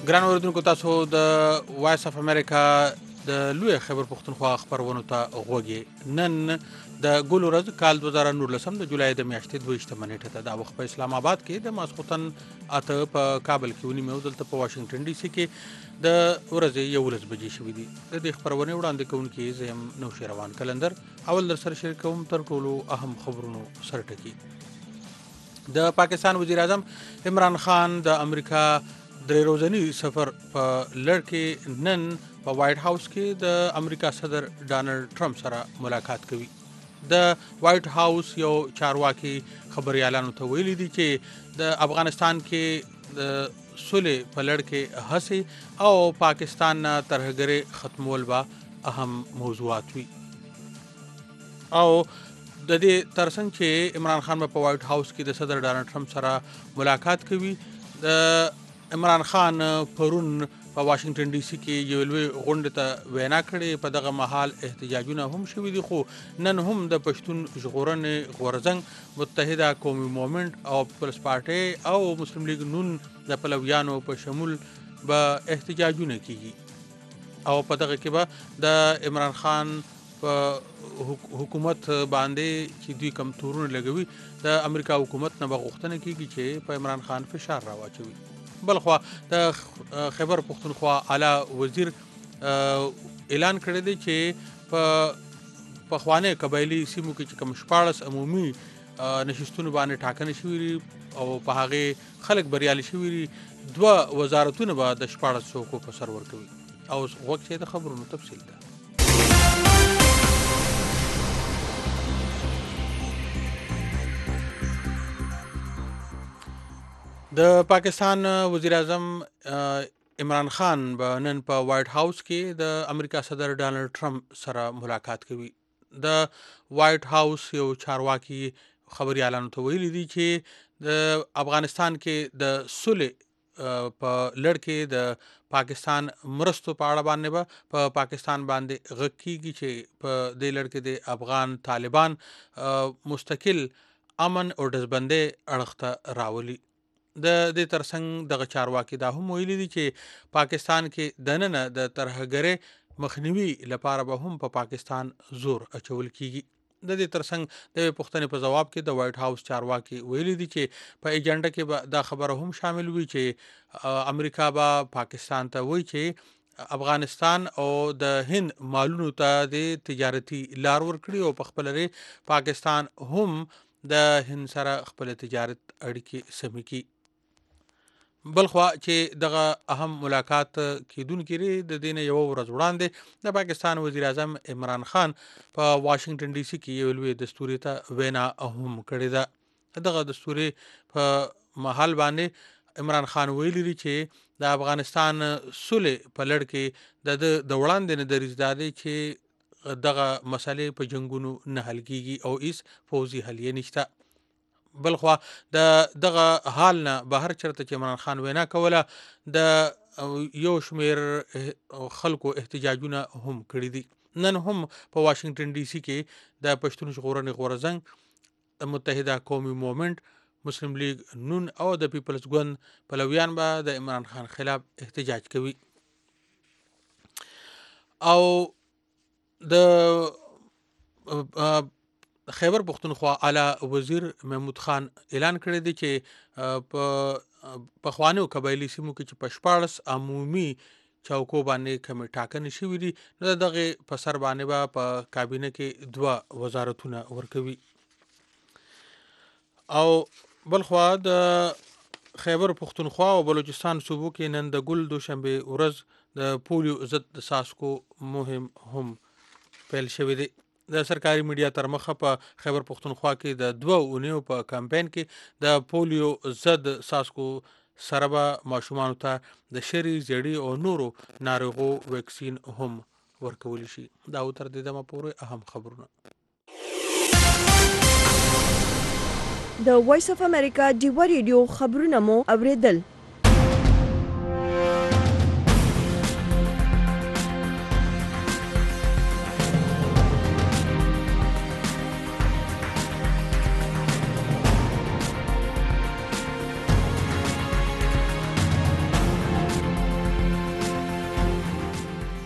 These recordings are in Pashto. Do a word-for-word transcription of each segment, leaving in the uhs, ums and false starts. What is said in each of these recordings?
ګران اوریدونکو تاسو د وایس اف امریکا د لوی خبر پښتونخوا خبرونو ته غوږی نن د ګل ورځ کال دوه زره نولسم د جولای د میاشتې دویشتمه نیټه ته د وخت په اسلام آباد کې د ماسخوتن اته په کابل کې ونیمه او دلته په واشنگټن ډي سي کې د ورځې یولس بجې شوې دي د دې خبرونه وړاندې کوونکي زم نوشي روان کلندر اول در سره شریکوم تر ټولو اهم خبرونو سرټکی د پاکستان وزیر اعظم عمران خان د امریکا درې روزنی سفر په لړ کې نن په وایټ هاوس کې د امریکا صدر ډانلډ ټرمپ سره ملاقات کوي د وایټ هاوس یو چارواکي خبريالانو ته ویلي دي چې د افغانستان کې د صلح په لړ کې هڅې او پاکستان ترهګري ختمول به اهم موضوعات وي او د دې ترڅنګ چې عمران خان په وایټ هاوس کې د صدر ډانلډ ټرمپ سره ملاقات کوي د عمران خان پرون په واشنگټن ډي سي کې یو لوی غونډه ته وینا کړې په دغه مهال احتجاجونه هم شوي دي خو نن هم د پښتون ژغورنې غورځنګ متحده قومي موومنټ او پیپلز پارټي او مسلم لیگ نون د پلویانو په شمول به احتجاجونه کیږي او په دغه کې به د عمران خان په حکومت باندې چې دوی کم تورونه لګوي د امریکا حکومت نه بغوښتنه کیږي چې په عمران خان فشار راواچوي بلخوا د خیبر پښتونخوا اعلی وزیر اعلان کړی دی چې په پخوانه قبایلی سیمو کې چې کوم شپاړس عمومي نشستونه باندې ټاکنه شوې او په هغه خلک بریالي شوي دوه وزارتونه به د شپاړس څوکو په سر ورکوي او وخت د خبرونو تفصیل ده د پاکستان وزیر اعظم عمران خان به نن په وایټ هاوس کې د امریکا صدر ډانلډ ټرمپ سره ملاقات کوي د وایټ هاوس یو چارواکي خبريالانو ته ویلي دي چې د افغانستان کې د صلح په لړ کې د پاکستان مرستو په اړه باندې به په پاکستان باندې غږ کیږي چې په دې لړ کې د افغان طالبان مستقل امن او دزبندۍ اړخ ته راولي د دې ترڅنګ دغه چارواکي دا هم ویلي دي چې پاکستان کې دننه د ترهګرۍ مخنیوي لپاره به هم په پا پاکستان زور اچول کیږي د دې ترڅنګ د پښتنې په جواب کې د وایټ هاوس چارواکي ویلي دي چې په ایجنډا کې به دا خبره هم شامل وي چې امریکا به پاکستان ته وایي چې افغانستان او د هند مالونو ته د تجارتي لار ورکړي او په خپل لري پاکستان هم د هند سره خپل تجارت اړیکې سمې کړي بلخوا چې دغه اهم ملاقات کیدونکې لري د دین یو ورځ وړاندې د پاکستان وزیر اعظم عمران خان په واشنگټن ډي سي کې یو لوی دستوري ته وینا هم کړې ده دغه دستوري په محل باندې عمران خان ویلي دی چې د افغانستان صلح په لړ کې د د وړاندې نه دریزدادي چې دغه مسلې په جنگونو نه حل کیږي او هیڅ فوزي حل یې نشته بلخوا د دغه حال نه بهر چرته چې عمران خان وینا کوله د یو شمیر خلکو احتجاجونه هم کړی دي نن هم په واشنگټن ډي سي کې د پښتون ژغورنې غورځنګ متحده قومي موومنټ مسلم لیگ نون او د پیپلز ګوند پلویان به د عمران خان خلاف احتجاج کوي او د خیبر پښتونخوا اعلی وزیر محمود خان اعلان کړی دی چې په پخوانو قبایلی سیمو کې چې په شپاړس عمومي چوکو باندې کومې ټاکنې شوې دي نو دغه په سر باندې به په کابینه کې دوه وزارتونه ورکوي او بلخوا د خیبر پښتونخوا او بلوچستان صوبو کې نن د ګل دوشنبه ورځ د پولیو ضد ساسکو مهم هم پیل شوې دي د سرکاري میډیا تر مخه په خیبر پښتونخوا کې د دوه اونیو په کمپاین کې د پولیو ضد ساسکو سره به ماشومانو ته د شری زیړی او نورو ناروغو ویکسین هم ورکول شي دا تر دې دمه پورې اهم خبرونه د وایس اف امریکا ډیو ریډیو خبرونه مو اوریدل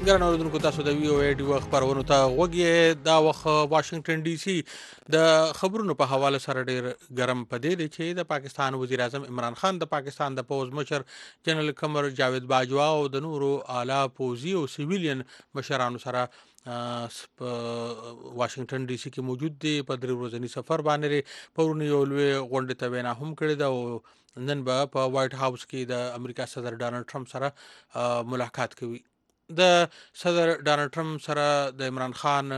ګران اوریدونکو تاسو د وی او ای ډیو خبرونو ته غوږی دا وخت واشنگټن ډي سي د خبرونو په حواله سره ډیر ګرم پدې دی چې د پاکستان وزیر اعظم عمران خان د پاکستان د پوز مشر جنرال قمر جاوید باجوا او د نورو اعلی پوزي او سیویلین مشرانو سره واشنگټن ډي سي کې موجود دي. په درې ورځني سفر باندې پرونی یو لوی غونډه ته وینا هم کړې ده او نن به په وایټ هاوس کې د امریکا صدر ډانلډ ټرمپ سره ملاقات کوي. د صدر ډانلډ ټرمپ سره د عمران خان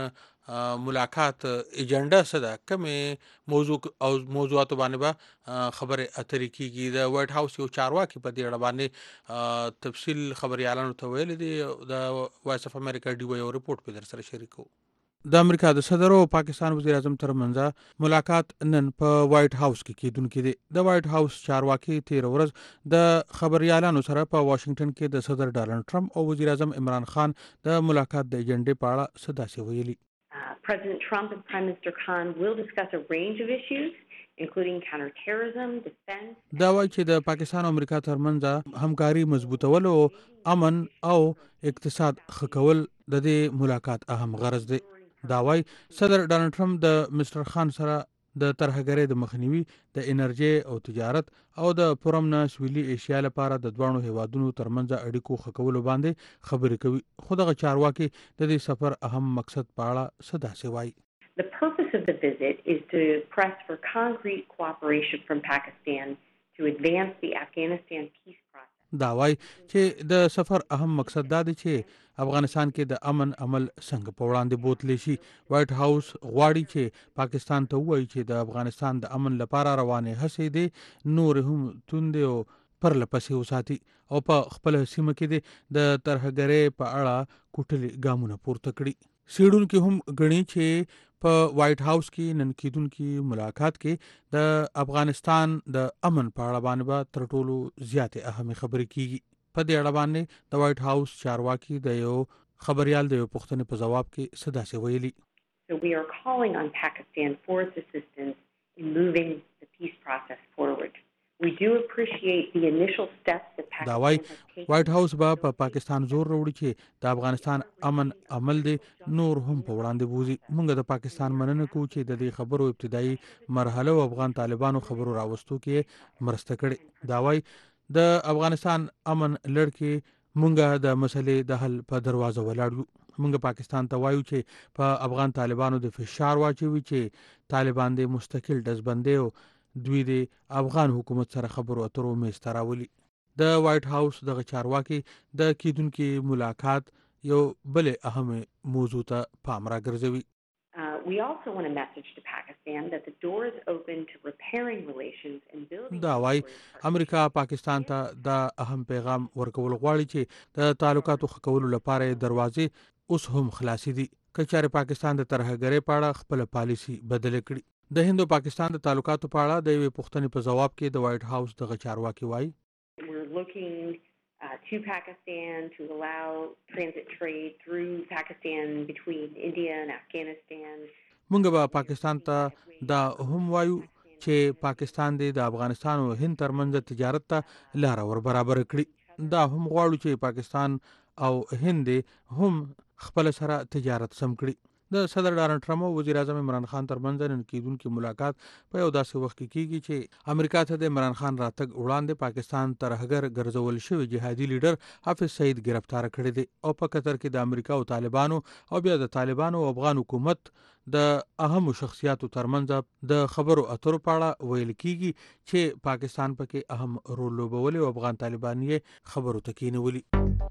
ملاقات ایجنډا څه ده، کومې موضوع او موضوعاتو باندې به خبرې اترې کیږي. د وایټ هاوس یو چارواکي په دې اړه باندې تفصیل خبريالانو ته ویل دي. د وایس اف امریکا ډي یو رپورټ په در سره شریکو. د امریکا د صدر او پاکستان وزیر اعظم ترمنځ ملاقات نن په وایټ هاوس کې کیدونکې دی. د وایټ هاوس چارواکي تیر ورځ د خبريالانو سره په واشنگټن کې د صدر ډانلډ ټرمپ او وزیر اعظم عمران خان د ملاقات د ایجنډې په اړه څه داسې ویلي. President Trump and Prime Minister Khan will discuss a range of issues including counterterrorism, defense. دا وایي چې د پاکستان او امریکا ترمنځ همکاري مضبوطول او امن او اقتصاد ښه کول د دې ملاقات اهم غرض دی. دا وایي صدر ډانلډ ټرمپ د مستر خان سره د ترهګرۍ د مخنیوي، د انرژي او تجارت او د پرمنه سویلي ایشیا لپاره د دوه هیوادونو ترمنځ اړیکو ښه کولو باندې خبرې کوي. خو دغه چارواکي د دې سفر اهم مقصد په اړه څه داسې وایي. The purpose of the visit is to press for concrete cooperation from Pakistan to advance the Afghanistan peace process. دا وایي چې د سفر اهم مقصد دا دی چې افغانستان کې د امن عمل څنګه په وړاندې بوتلی شي. وایټ هاوس غواړي چې پاکستان ته ووایي چې د افغانستان د امن لپاره روانې هڅې دي نور هم توندې او پرله پسې وساتي او په خپل سیمه کې د ترهګرۍ په اړه کوټلي ګامونه پورته کړي. سیډونکو هم غني چې په وایټ هاوس کې نن کیدونکو ملاقات کې د افغانستان د امن په اړه باندې تر ټولو زیاتې اهمه خبرې کیږي. په دې اړه باندې د وایټ هاوس چارواکي د یو خبريال د یو پوښتنې په جواب کې څه داسې ویلي. So we are calling on Pakistan for its assistance in moving the peace process forward. We do appreciate the initial steps that Pakistan دا وایي has taken. وایټ هاوس به په پاکستان زور وروړي چې د افغانستان امن عمل دی نور هم په وړاندې بوزي. موږ د پاکستان مننه کوو چې د دې خبرو ابتدایي مرحله او افغان طالبانو خبرو راوستو کې مرسته کړې. دا وایي د افغانستان امن لړ کې موږ د مسلې د حل په دروازه ولاړ یو. موږ پاکستان ته وایو چې په افغان طالبانو د فشار واچوي چې طالبان د مستقل دزبندي او دوی د افغان حکومت سره خبرو اترو میز ته راولي. د وایټ هاوس دغه چارواکي د کیدونکو ملاقات یو بل اهم موضوع ته پام راګرځوي. Uh, we also want a message to Pakistan that the door is open to repairing relations and building. دا وایي امریکا پاکستان ته دا اهم پیغام ورکول غواړي چې د تعلقاتو ښه کولو لپاره دروازې اوس هم خلاصې دي که چېرې پاکستان د ترهګرۍ په اړه خپل پالیسي بدل کړي. د هند او پاکستان د تعلقاتو په اړه د یوې پوښتنې په جواب کې د وایټ هاوس دغه چارواکي وایي. We're looking uh, to Pakistan to allow transit trade through Pakistan between India and Afghanistan. موږ به پاکستان ته دا هم وایو چې پاکستان د افغانستان او هند ترمنځ تجارت ته لار ور برابر کړي. دا هم غواړو چې پاکستان او هند هم خپل سره تجارت سم کړي. د صدر ډانلډ ټرمپ او وزیر اعظم عمران خان ترمنځ نن کیدونکو ملاقات په یو داسې وخت کې کیږي چې امریکا ته د عمران خان راتګ وړاندې پاکستان ترهګر ګرځول شوی جهادي لیډر حافظ سعید گرفتار کړی دی او په قطر کې د امریکا او طالبانو او بیا د طالبانو او افغان حکومت د اهم شخصیاتو ترمنځ د خبرو اترو په اړه ویل کیږي چې پاکستان پکې اهم رول لوبولی او افغان طالبان یې خبرو ته کینولي.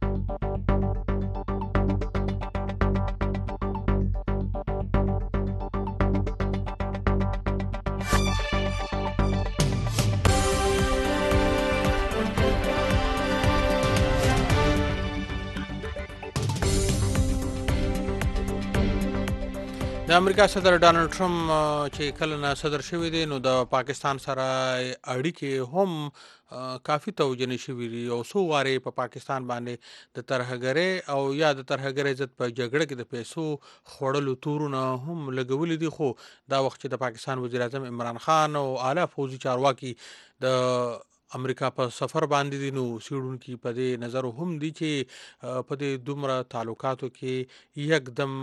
د امریکا صدر ډانلډ ټرمپ چې کله نه صدر شوی دی نو د پاکستان سره اړیکې هم کافي توجنې شوي دي او څو وارې په پاکستان باندې د ترهګرۍ او یا د ترهګرۍ ضد په جګړه کې د پیسو خوړلو تورونه هم لګولي دي. خو دا وخت چې د پاکستان وزیر اعظم عمران خان او اعلی فوزي چارواکي د امریکا په سفر باندې دي، نو څېړونکي په دې نظر هم دي چې په دې دومره تعلقاتو کې یکدم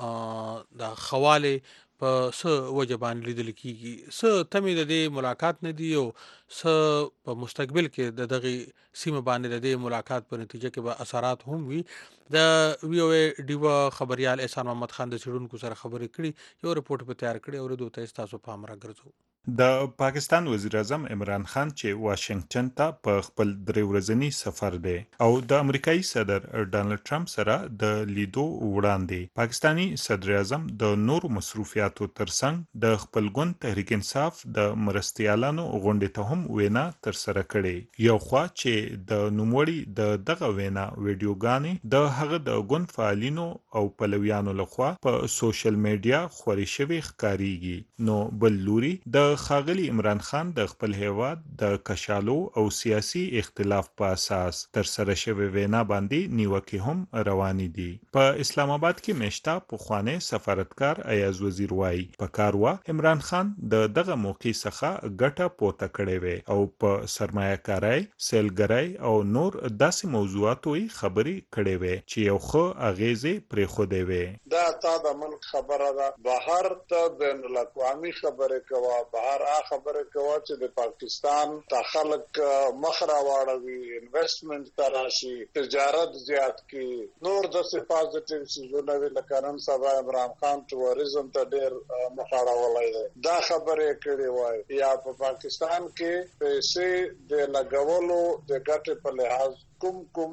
د خواله په څه وجه باندې لیدل کېږي. څه تمې د دې ملاقات نه دي او څه په مستقبل کې د دغې سیمه باندې د دې ملاقات په نتیجه کې به اثرات هم وي. د وی او ای ډیوا خبريال احسان محمد خان د څېړونکو سره خبرې کړي، یو رپورټ په تیار کړی او ورته ته تاسو پام راګرځو. د پاکستان وزیر اعظم عمران خان چې واشنگټن ته په خپل درې ورځنی سفر دی او د امریکایي صدر ډانلډ ټرمپ سره د لیدو وړاندې پاکستانی صدر اعظم د نور مصروفیاتو ترڅنګ د خپل ګوند تحریک انصاف د مرستیالانو غونډې ته هم وینا تر سره کړې. یو خوا چې د نوموړي د دغه وینا ویډیوګانې د هغه د ګوند فعالینو او پلویانو لخوا په سوشل میډیا خوري شوي ښکاریږي، نو بل لوري د ښاغلي عمران خان د خپل هیواد د کشالو او سیاسي اختلاف په اساس تر سره شوی وینا باندې نیوکې هم روانې دي. په اسلام آباد کې مشتا پخوانی سفارتکار ایاز وزیر وایي په کار وا عمران خان د دغه موقع څخه ګټه پورته کړې وي او په سرمایه کارۍ، سیلګرۍ او نور داسې موضوعاتو یې خبرې کړې وي چې یو ښه اغیزې پرېښودې وي. دا تا د ملک خبره ده، بهر ته بین الاقوامي خبرې کوه، بهر آ خبره کوه چې د پاکستان ته خلک مخ راواړوي، انویسټمنٹ ته راشي، تجارت زیات کی، نور داسې پازیټیو څیزونه وي لکه نن سبا عمران خان ټوریزم ته ډېر مخ اړولی دی، دا خبرې کړې وای. یا په پاکستان کې پیسې د لګولو د ګټې په لحاظ کوم کوم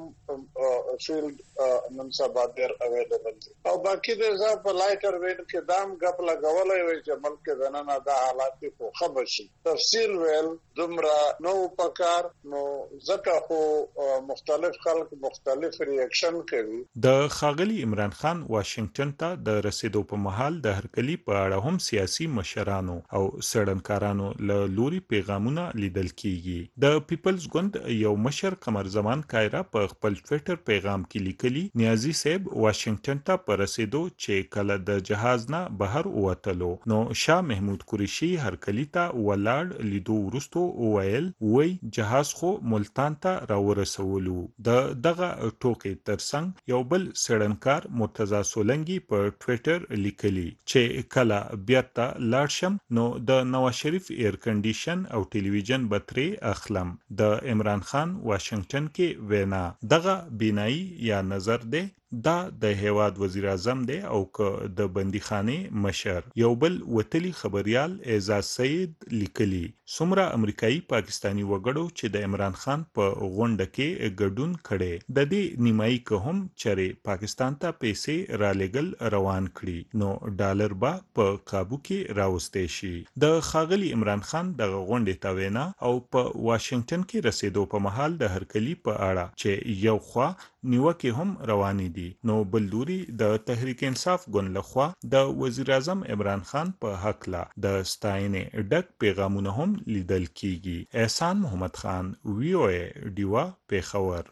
فیلډ نن سبا ډېر اویلیبل دي، او باقي د ځا په لایټر وین کې دام غپ لګولای وي چې ملک دننه دا حالات په خبر شي. تفصیل ویل دومره نو پکار، نو ځکه خو مختلف خلک مختلف ریاکشن کوي. د ښاغلي عمران خان واشنگټن ته د رسیدو په مهال د هرکلي په اړه هم سیاسي مشرانو او څېړنکارانو له لوري پیغامونه لیدل کیږي. د پیپلز ګوند یو مشر قمر زمان کایرا په خپل ټویټر پیغام کې لیکلي نیازي صاحب واشنگټن ته په رسیدو چې کله د جهاز نه بهر ووتلو نو شاه محمود قریشي هرکلي ته ولاړ لیدو وروسته وویل وای جهاز خو ملتان ته راورسولو. د دغه ټوکې ترڅنګ یو بل څېړنکار مرتضی سولنګي په ټویټر لیکلي چې کله بیرته لاړ شم نو د نواز شریف ایر کنډیشن او ټلویزیون بترې اخلم. د عمران خان واشنگټن کې وینا دغه بینایی یا نظر دی، دا د هیواد وزیر اعظم دی او که د بندیخانه مشر. یو بل وتلی خبريال اعزاز سید لیکلی څومره امریکایي پاکستانی وګړو چې د عمران خان په غونډه کې ګډون کړي د دې نیمایي که هم چرې پاکستان ته پیسې را لګل روان کړي نو ډالر به په قابو کې راوستي شي. د ښاغلي عمران خان دغه غونډې ته وینا او په واشنگټن کې رسیدو په مهال د هرکلي په اړه چې یو خوا نیوکې هم روانې دي نو بل لوري د تحریک انصاف ګوند لخوا د وزیر اعظم عمران خان په حق لا د ستاینې ډک پیغامونه هم لیدل کیږي. احسان محمد خان، وی او ای ډیوا، پیښور.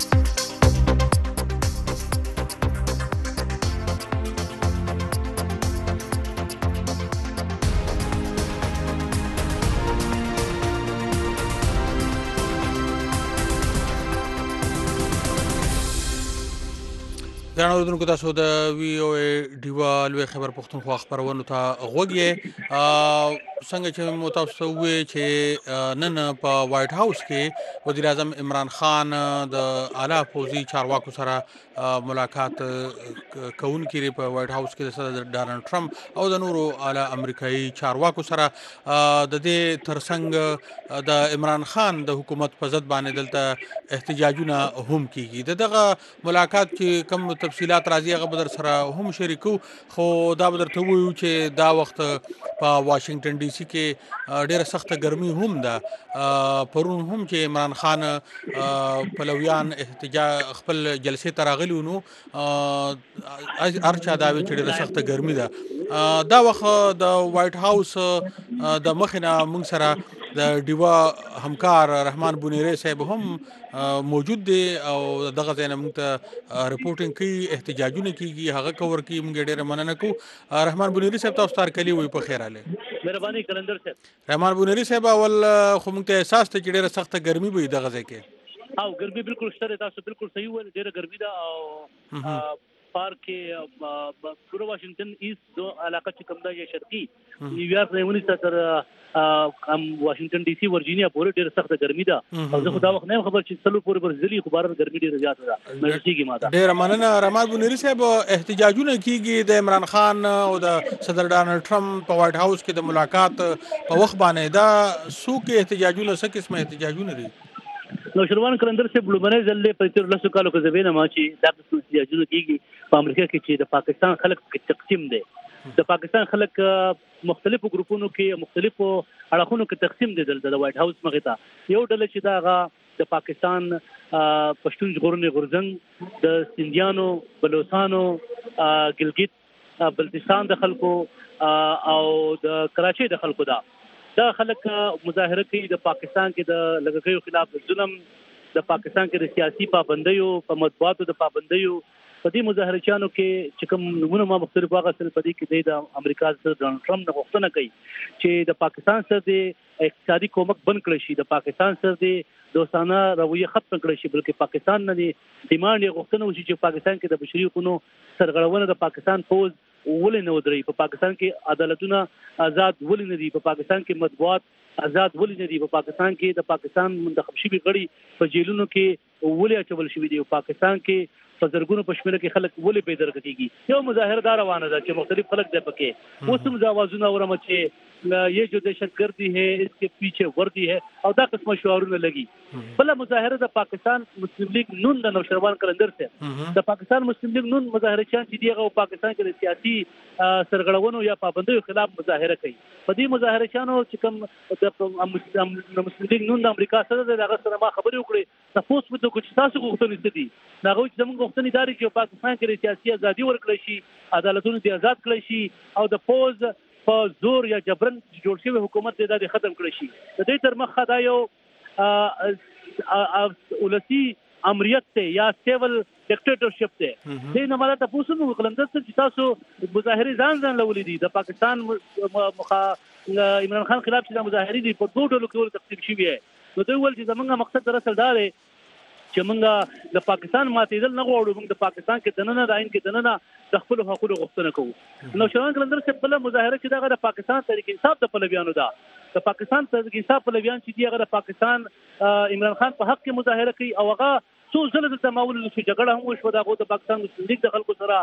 درنو اوریدونکو، تاسو د وی او ای ډیوا لوی خبر پښتونخوا خبرونو ته غوږ یې. څنګه چې مو تاسو ته وویل چې نن په وایټ هاوس کې وزیر اعظم عمران خان د اعلی پوځي چارواکو سره ملاقات کوونکی دی په وایټ هاوس کې د صدر ډانلډ ټرمپ او د نورو اعلی امریکایي چارواکو سره. د دې ترڅنګ د عمران خان د حکومت په ضد باندې دلته احتجاجونه هم کیږي. دغه ملاقات کې کوم تفصيلات راځي هغه به در سره هم شریکو، خو دا به درته ووایو چې دا وخت په واشنگټن ډي سي کې ډېره سخته ګرمي هم ده. پرون هم چې عمران خان پلویان احتجاج خپل جلسې ته راغلي نو هر چا دا وی چې ډېره سخته ګرمي ده. دا وخت د وایټ هاوس د مخې نه موږ سره د ډیوا همکار رحمان بونیری صاحب هم موجود دی او دغه ځای نه موږ ته رپورټینګ کوي، احتجاجونه کیږي، هغه کور کوي. موږ ډېره مننه کوو. رحمان بونیری صاحب، تاسو ته هرکلي وایو، په خیر راغلی. مهرباني کلندر صاحب رحمان بونری صاحب اول خو موږ ته احساس ته چې ډیره سخته ګرمي به دغه ځای کې او ګرمي بالکل شته تاسو بالکل صحیح وایي ډیره ګرمي ده او پارک کې پورا واشنگټن ایست دو علاقه چې کوم ده شرقي نیویارک نه ونی تر ام واشنگټن ډي سي ورجینیا پورې ډیره سخته ګرمي ده او زه خو دا وخت نه خبر چې څلور پورې برزلي خو بار ګرمي ډیره زیاته ده مې کېږي ماته ډیره مننه رحمان بونری صاحب احتجاجونه کیږي د عمران خان او د صدر ډانلډ ټرمپ په وایټ هاوس کې د ملاقات په وخت باندې دا څوک احتجاجونه څه قسمه احتجاجونه دي نو شروان کلندر سے بلومنه ځلې په تیر لسو کالو کې زوینه ما چې دا څه احتجاجونه کیږي په امریکا کې چې د پاکستان خلک کې تقسیم دي د پاکستان خلک مختلفو ګروپونو کې مختلفو اړخونو کې تقسیم دي د وایټ هاوس مخې ته یو ډله چې دا د پاکستان پښتون ژغورنې غورځنګ د سندیانو بلوچستانو ګلګت بلتستان د خلکو او د کراچۍ د خلکو دا دا خلک مظاهره کوي د پاکستان کې د لږکیو خلاف ظلم د پاکستان کې د سیاسي پابندیو په مطبوعاتو د پابندیو په دې مظاهرچیانو کې چې کوم نمونه ما مختلف واغ سره په دې کې د امریکا سره ډونالد ټرمپ نه غوښتنه کوي چې د پاکستان سره د اقتصادي کومک بند کړي شي د پاکستان سره د دوستانه رویه ختم کړي شي بلکې پاکستان نه د ډیماند غوښتنه وشي چې پاکستان کې د بشري حقوقو سرغړونه د پاکستان فوج ولې نه ودرې په پاکستان کې عدالتونه آزاد ولې نه دي په پاکستان کې مطبوعات آزاد ولې نه دي په پاکستان کې د پاکستان منتخب شوي غړي په جیلونو کې ولې اچول شوي دي په پاکستان کې په زرګونو پښمنه کې خلک ولې بې درګه کیږي یو مظاهره دار روانه ده چې مختلف خلک د پکې اوس هم ځوازونه اورم چې یہ جو دہشتگردی ہے اس کے پیچھے وردی ہے او دا قسمه شعارونه لګي بل مظاهره د پاکستان مسلم لیگ نون د نوشروان کلندر سے د پاکستان مسلم لیگ نون مظاهره چان چې دیغه پاکستان کې د سیاسي سرغړونو یا پابندیو خلاف مظاهره کوي په دې مظاهره چانو چې کوم د مسلم لیگ نون د امریکا سره د هغه سره ما خبرې وکړې تاسو په دغه چې تاسو غوښتنې ستدي دا غوښتنې زموږ غوښتنې داري چې پاکستان کې د سیاسي ازادي ورکړي شي عدالتونو دې آزاد کړي شي او د فوز په زور یا جبرن جوړ شوی حکومت دې د ختم کړی شي د دې تر مخه دا یو ولسی امریت ته یا سیول ډیکټیټرشپ ته دې نه ماته تاسو مو کلندر چې تاسو مظاهره ځان ځان لولې دي د پاکستان مخه عمران خان خلاف چې مظاهره دي په دوه ډلو کې تقسیم شوی دی نو دوی ول چې زمونږ مقصد دراصل دا دی چې موږ د پاکستان ماتېدل نه غواړو موږ د پاکستان کې دننه د عین کې دننه د خپل حقوقو غوښتنه کوو نو شروان کلندر سے بل مظاهره چې دا د پاکستان تحریک انصاف د پلویانو ده د پاکستان تحریک انصاف پلویان چې دی هغه د پاکستان عمران خان په حق کې مظاهره کوي او هغه څو ځله د تماول شو جګړه هم وشو د پاکستان مسلم لیگ د خلکو سره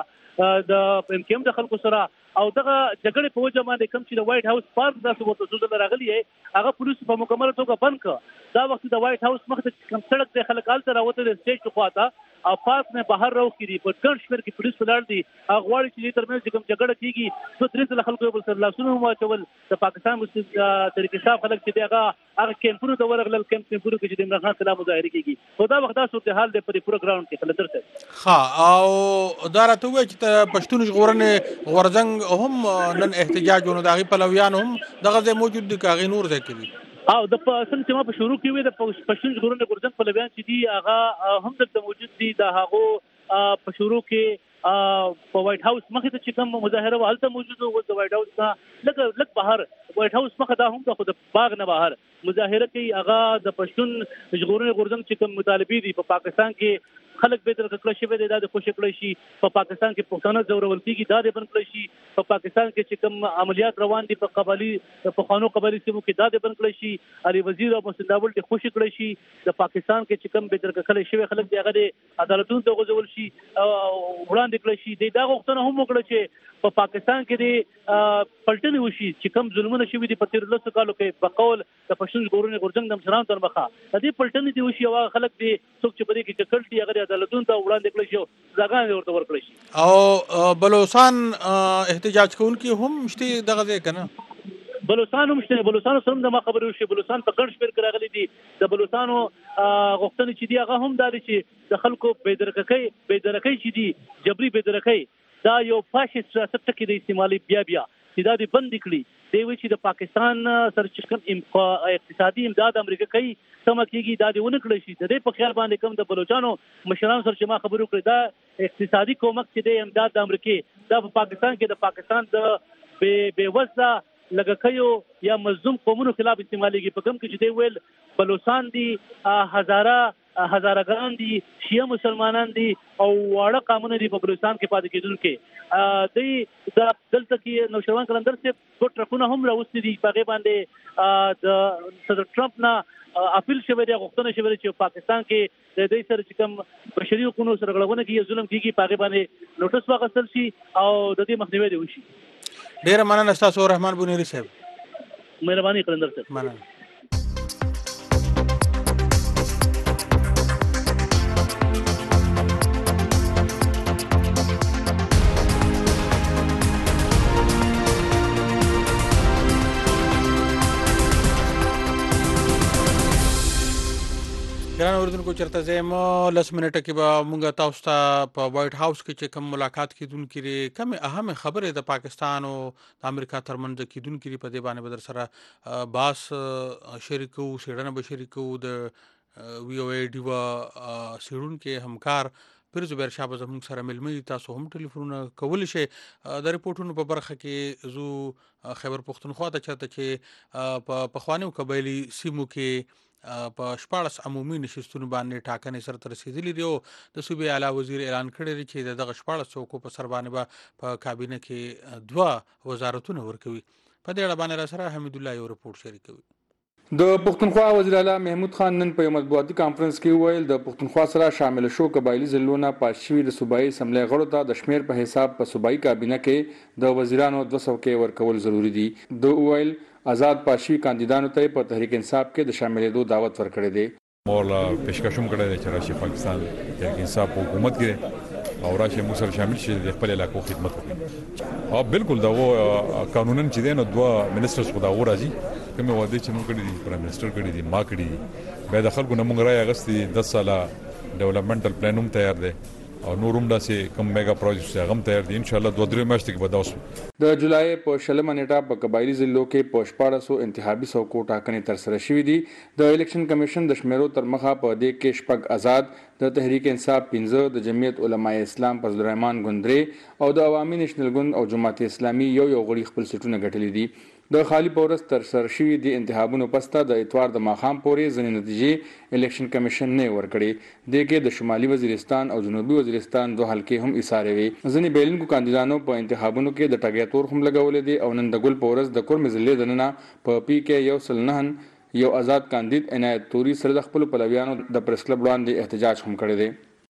د ام کیو ام د خلکو سره او دغه جګړې په وجه باندې کوم چې د وایټ هاوس پارک داسې ورته څو ځله راغلی ہے هغه پولیس په مکمله توګه بند کړ دا وخت د وایټ هاوس مخ ته کوم سړک د خلک آل سره وته د سټیج په خواته او پارک نه بهر راو کړي په ګڼ شمېر کې پولیس ولاړ دي هغه غواړي چې ترمنځ کوم جګړه کیږي څو درې ځله خلکو بل سره لاسونه واچول د پاکستان مسلم طریقې حساب خلک چې هغه هغه کیمپونو ته ورغلل کیمپونو کې چې د عمران خان خلاف مظاهره کیږي خو دا وخت دا صورتحال د پرې پروګرام کې کلندر ته ها او دا راته وایي چې پښتون ژغورنې غورځنګ هم نن احتجاجونه د هغې پلویان هم دغه ځای موجود دي که هغې نور ځای کې دي او د څنګه چې ما په شروع کې وې د پښتون ژغورنې غورځنګ پلویان چې دي هغه هم دلته موجود دي د هغو په شروع کې په وایټ هاوس مخې ته چې کوم مظاهره وه هلته موجود وو د وایټ هاوس نه لږ لږ بهر وایټ هاوس مخه دا هم د خو د باغ نه بهر مظاهره کوي هغه د پښتون ژغورنې غورځنګ چې کوم مطالبې دي په پاکستان کې خلک به تر کله شي به د خوشی کړی شي په پاکستان کې پښتانه زورول کیږي دا د بن کړی شي په پاکستان کې چې کوم عملیات روان دي په قبالي په خانو قبالي سیمو کې دا د بن کړی شي علي وزیر او محسن داول ته خوشی کړی شي د پاکستان کې چې کوم به تر کله شي خلک دی هغه د عدالتونو ته غوځول شي او وړاندې کړی شي د دا غوښتنه هم وکړه چې په پاکستان کې د پلټنې وشي چې کوم ظلمونه شوي دي په تیر لسو کالو کې په قول د پښتون ژغورنې غورځنګ د مشرانو تر مخه د دې پلټنې دی وشي او خلک دي څوک چې په دې کې چکل دي هغه عدالتونو ته وړاندې کړی شي ځاګان ورته ورکړی شي او بلوچستان احتجاج کوونکي هم شته دغه ځای کنه بلوچستان هم شته بلوچستان سره د ما خبرې وشي بلوچستان په ګڼ شمېر کې راغلي دي د بلوچستانو غوښتنې چې دي هغه هم دا دي چې د خلکو بېدرکۍ بېدرکۍ چې دي جبري بېدرکۍ دا یو فاشیست سیاست ټکی د استعمالي بیا بیا چې دا دې بند کړي دی وی چې د پاکستان سره چې کوم اقتصادي امداد امریکا کوي سم کېږي دا دې ونه کړی شي د دې په خیال باندې کوم د بلوچستانو مشرانو سره چې ما خبرې وکړې دا اقتصادي کومک چې د امداد د امریکا دا په پاکستان کې د پاکستان د بے بے وسه لږکیو یا مظلوم قومونو خلاف استعمالېږي. په کوم کې چې دی ویل بلوچستان دي، هزاره هزارهګان دي، شیعه مسلمانان دي او واړه قومونه دي په بلوچستان کې پاتې کېدونکي. دوی دا دلته کې نوشروان قلندر صاحب دوه ټرکونه هم راوستي دي، په هغې باندې د صدر ټرمپ نه اپیل شوی دی، غوښتنه شوې ده چې پاکستان کې د دوی سره چې کوم بشري حقوقو سره غړونه کېږي، ظلم کېږي، په هغې باندې نوټس واخیستل شي او د دې مخنیوی دې وشي. ډېره مننه ستاسو رحمان بونیري صاحب. مهرباني قلندر صاحب. مننه. ګران اوریدونکو، چېرته ځای مو لس منټه کې به مونږ تاسو ته په وایټ هاوس کې چې کوم ملاقات کېدونکي دي، کومې اهمې خبرې د پاکستان او د امریکا ترمنځ کېدونکي دي، په دې باندې به در سره بحث شریکو، څېړنه به شریکو. د وی او ای ډیوا څېړونکي همکار پیر زبیر شاه به زموږ سره ملمه دي. تاسو هم ټلیفونونه کولی شئ. د ریپورټونو په برخه کې زو خیبر پښتونخوا ته چېرته چې په پخوانیو قبایلي سیمو کې په شپاړس عمومي نشستونو باندې ټاکنې سره ته رسېدلي دي او د صوبې اعلی وزیر اعلان کړی دی چې د دغه شپاړس څوکو په سر باندې به په کابینه کې دوه وزارتونه ورکوي. په دې اړه باندې را سره حمید الله یو رپورټ شریکوي. د پښتونخوا وزیر اعلی محمود خان نن په یو مطبوعاتي کانفرنس کې وویل د پښتونخوا سره شامل شو قبایلي ضلعونه پاس شوي د صوبایي اسمبلۍ غړو ته د شمېر په حساب په صوبایي کابینه کې د وزیرانو دوه څوکۍ ورکول ضروري دي. د وویل آزاد پاشوي کاندیدانو ته په تحریک انصاف کې د شاملېدو دعوت ورکړی دی. مولا پیشکشم کړی دی چې راشي پاکستان تحریک انصاف په حکومت کې او راشي موږ سره شامل شي، د خپل علاقو خدمت وکړي. او بالکل دغه قانونا چې دی نو دوه منسټرز خو دغه راځي، کومې وعدې چې موږ کړي دي، پرایم منسټر کړي دي، ما کړي دي، بیا د خلکو نه موږ رایې اخیستې. دس ساله ډیولپمنټل پلان هم تیار دی او نور هم داسې کوم میګا پروجیکټس هغه هم تیار دي. انشاءالله دوه درې میاشتې کې به دا وسو. د جولای په شلمه نیټه په قبایلي ضلعو کې په شپاړسو انتخابي څوکو ټاکنې ترسره شوې دي. د الیکشن کمیشن د شمیرو تر مخه په دې کې شپږ آزاد، د تحریک انصاف پنځه، د جمعیت علماء اسلام فضل الرحمن ګوندرې او د عوامي نیشنل ګوند او جماعت اسلامي یو یو غړي خپل سیټونه ګټلي دي. د خالی پورس ترسره شوي د انتخابونو پسته د اتوار د ماښام پورې ځینې نتیجې الیکشن کمیشن نه ورکړي. دې کې د شمالي وزیرستان او جنوبي وزیرستان دوه حلقې هم ایسارې وي. ځینې بیلونکو کاندیدانو په انتخابونو کې د ټګۍ تور هم لګولې دي او نن د ګل په ورځ د کورمې ضلعې دننه په پی کې یو سل نهن یو آزاد کاندید عنایت توري سره د خپلو پلویانو د پریس کلب وړاندې احتجاج هم کړی دی.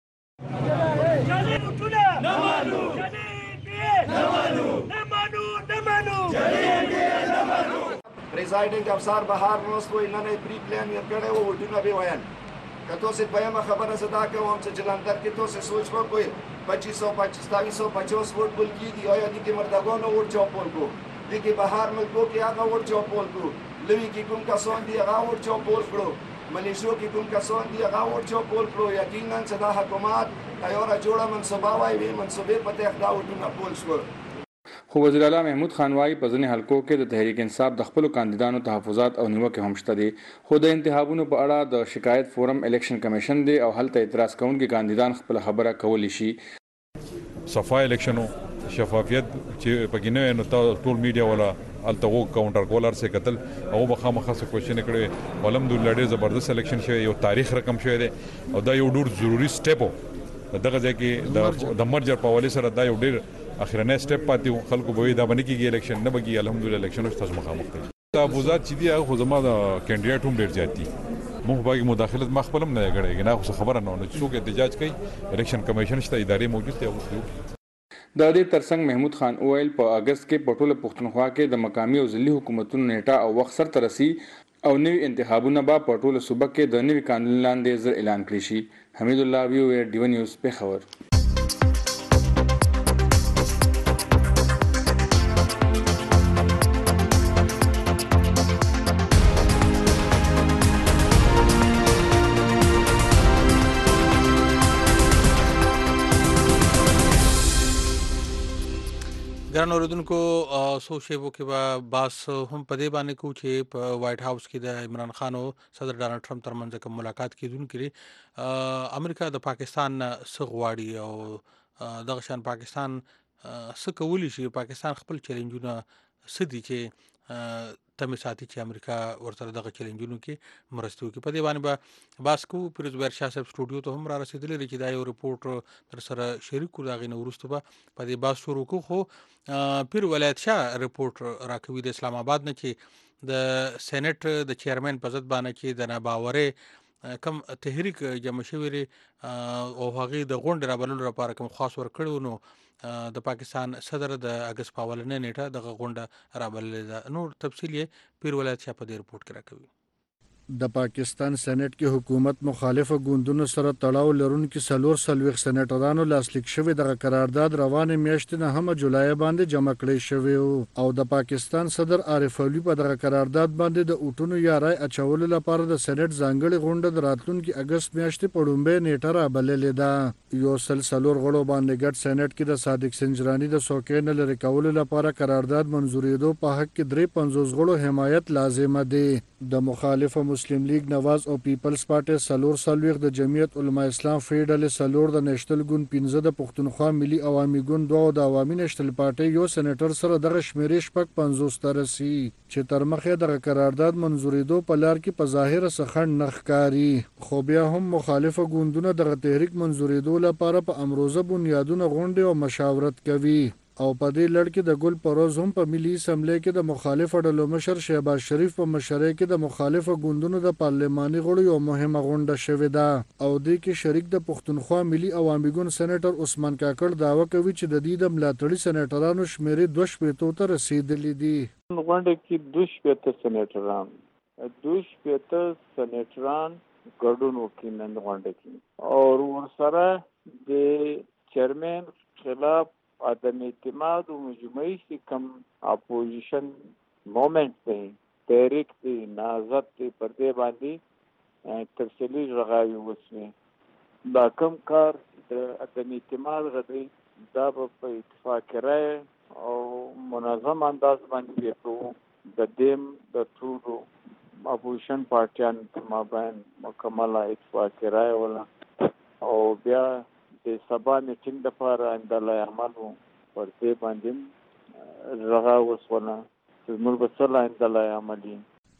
پریزایډینګ افسر بهار نوست وای نه نه پری پلان یې کړی و وډونه به وایي که تاسو په یمه خبره صدا کوم چې جلندر کې تاسو سوچ وکړئ پچیس سو پچیس سو پچاس ووټ بل کیږي آیا دې کې مردگانو ووټ چاپول کو دې کې بهار ملکو کې هغه ووټ چاپول کو لوی کې کوم کسان دي هغه ووټ چاپول کړو ملیشو کې کوم کسان دي هغه ووټ چاپول کړو. یقینا چې دا حکومت تیاره جوړه منصوبه وای وي منصوبې په تخ دا وټونه پول شو. خو وزیر اعلی محمود خان وايي په ځینې حلقو کې د تحریک انصاف د خپلو کاندیدانو تحفظات او نیوکې هم شته دي. خو د انتخابونو په اړه د شکایت فورم الیکشن کمیشن دی او هلته اعتراض کوونکي کاندیدان خپل خبره کولی شي. صفا الیکشنو شفافیت چې پکې نه نو ټول میډیا ولا الته وو کاونټر کولر سره قتل او به خامخا څه کوشش کړي. الحمدلله ډېر زبردست الیکشن شوی، یو تاریخ رقم شوی دی او دا یو ډېر ضروری سټیپ و. دغه ځای کې د مرجر په حواله سره دا یو ډېر اخرنی سټیپ پاتې و. خلکو به دا باندې کېږي الیکشن نه بګي. الحمدلله الیکشن اوس تاسو مخامخ دي. تحفظات چې دي هغه خو زما د کینډیډیټ هم ډېر زیات دي. موږ باندې مداخلت ما خپل هم نه کړی نه خو خبره نه ونه څوک احتجاج کوي. الیکشن کمیشن شته، ادارې موجود دي. اوس د دې ترڅنګ محمود خان اویل په اگست کې په ټوله پښتونخوا کې د مقامي او ځلي حکومتونو نیټه او وخت سره ترسي او نوي انتخابونه به په ټوله صوبه کې د نوي قانون لاندې زر اعلان کړی شي. حمید الله وی او ډیو نیوز پېښور. ګران اوریدونکو، څو شیبو کې به بحث هم په دې باندې کوو چې په وایټ هاوس کې د عمران خان او صدر ډانلډ ټرمپ ترمنځ کوم ملاقات کېدونکي دي. امریکا د پاکستان نه څه غواړي او دغه شان پاکستان څه کولی شي، پاکستان خپل چیلنجونه څه دي چې تمه ساتي چې امریکا ورسره دغه چیلنجونو کې مرسته وکړي. په دې باندې به بحث کوو. پیروز بهر شاه صاحب سټوډیو ته هم را رسېدلی دی چې دا یو رپورټ در سره شریک کړو. د هغې نه وروسته به په دې بحث شروع کړو. خو پیر ولایت شاه رپورټ راکوي د اسلام آباد نه چې د سینټ د چیرمن په ضد باندې چې د ناباورۍ کم تحریک جمع شوی دی او هغې د غونډې رابللو لپاره کوم خاص ورکړی نو د پاکستان صدر د اګست په اولنۍ نیټه دغه غونډه رابللې ده. نور تفصیل یې پیر ولایت شاه په دې رپورټ کې راکوي. د پاکستان سېنات کې حکومت مخالفه ګوندونو سره تړاو لرونکي څلور څلوېښت سېنیټرانو لاسلیک شوی دغه قرارداد روانې میاشتې نهمه جولای باندې جمع کړی شوی او د پاکستان صدر عارف علي په دغه قرارداد باندې د اوټونو یا رای اچولو لپاره د سېنات ځانګړې غونډه د راتلونکي اګست میاشتې په لومړۍ نیټه رابللې ده. یو سل څلور غړو باندې ګډ سېنات کې د صادق سنجراني د څوکۍ نه لرې کولو لپاره قرارداد منظورېدو په حق کې درې پنځوس غړو حمایت لازمه دی. د مخالفه مسلم لیگ نواز او پیپلز پارټي څلور څلوېښت د جمعیت علما اسلام فیډرال څلور د نېشنل ګوند پنځه د پښتونخوا ملي عوامي ګوند دوه د عوامي نېشنل پارټي یو سېنیټر سره دغه شمیرې شپږ پنځوس ته رسي چې تر مخې دغه قرارداد منظورېدو په لار کې په ظاهره څه خنډ نه ښکاري. خو بیا هم مخالفه ګوندونه دغه تحریک منظورېدو لپاره په امروزه بنیادونه غونډې او مشاورت کوي او په دې لړ کې د ګل پروز هم په ملي اسمبلی کې د مخالفه ډلو مشر شهباز شریف په مشرۍ کې د مخالفه ګوندونو د پارلماني غړو یو مهمه غونډه شوې ده او دې کې شریک د پښتونخوا ملي عوامي ګوند سېنیټر عثمان کاکړ دعوه کوي چې د دې د ملاتړي سېنیټرانو شمیرې دوه شپېتو ته رسېدلې دي. غونډه کې دوه شپېته سېنیټران دوه شپېته سېنیټران ګډون وکړي نن غونډه کې او ورسره د چیرمن خلاف عدم اعتماد و مجموعی سی کم اپوزیشن مومنٹ دی تحریک دی نازت دی پر دے باندی تفصیلی رغاوی وسوی دا کم کار د عدم اعتماد غدی دا په اتفاق رائے او منظم انداز باندې ویتو د دیم د ټولو اپوزیشن پارټیان ما باندې مکمل اتفاق رائے ولا او بیا د سبا میټینګ لپاره اندلای عملو پر دې باندې رغا وسونه زموږ په څلا اندلای عملي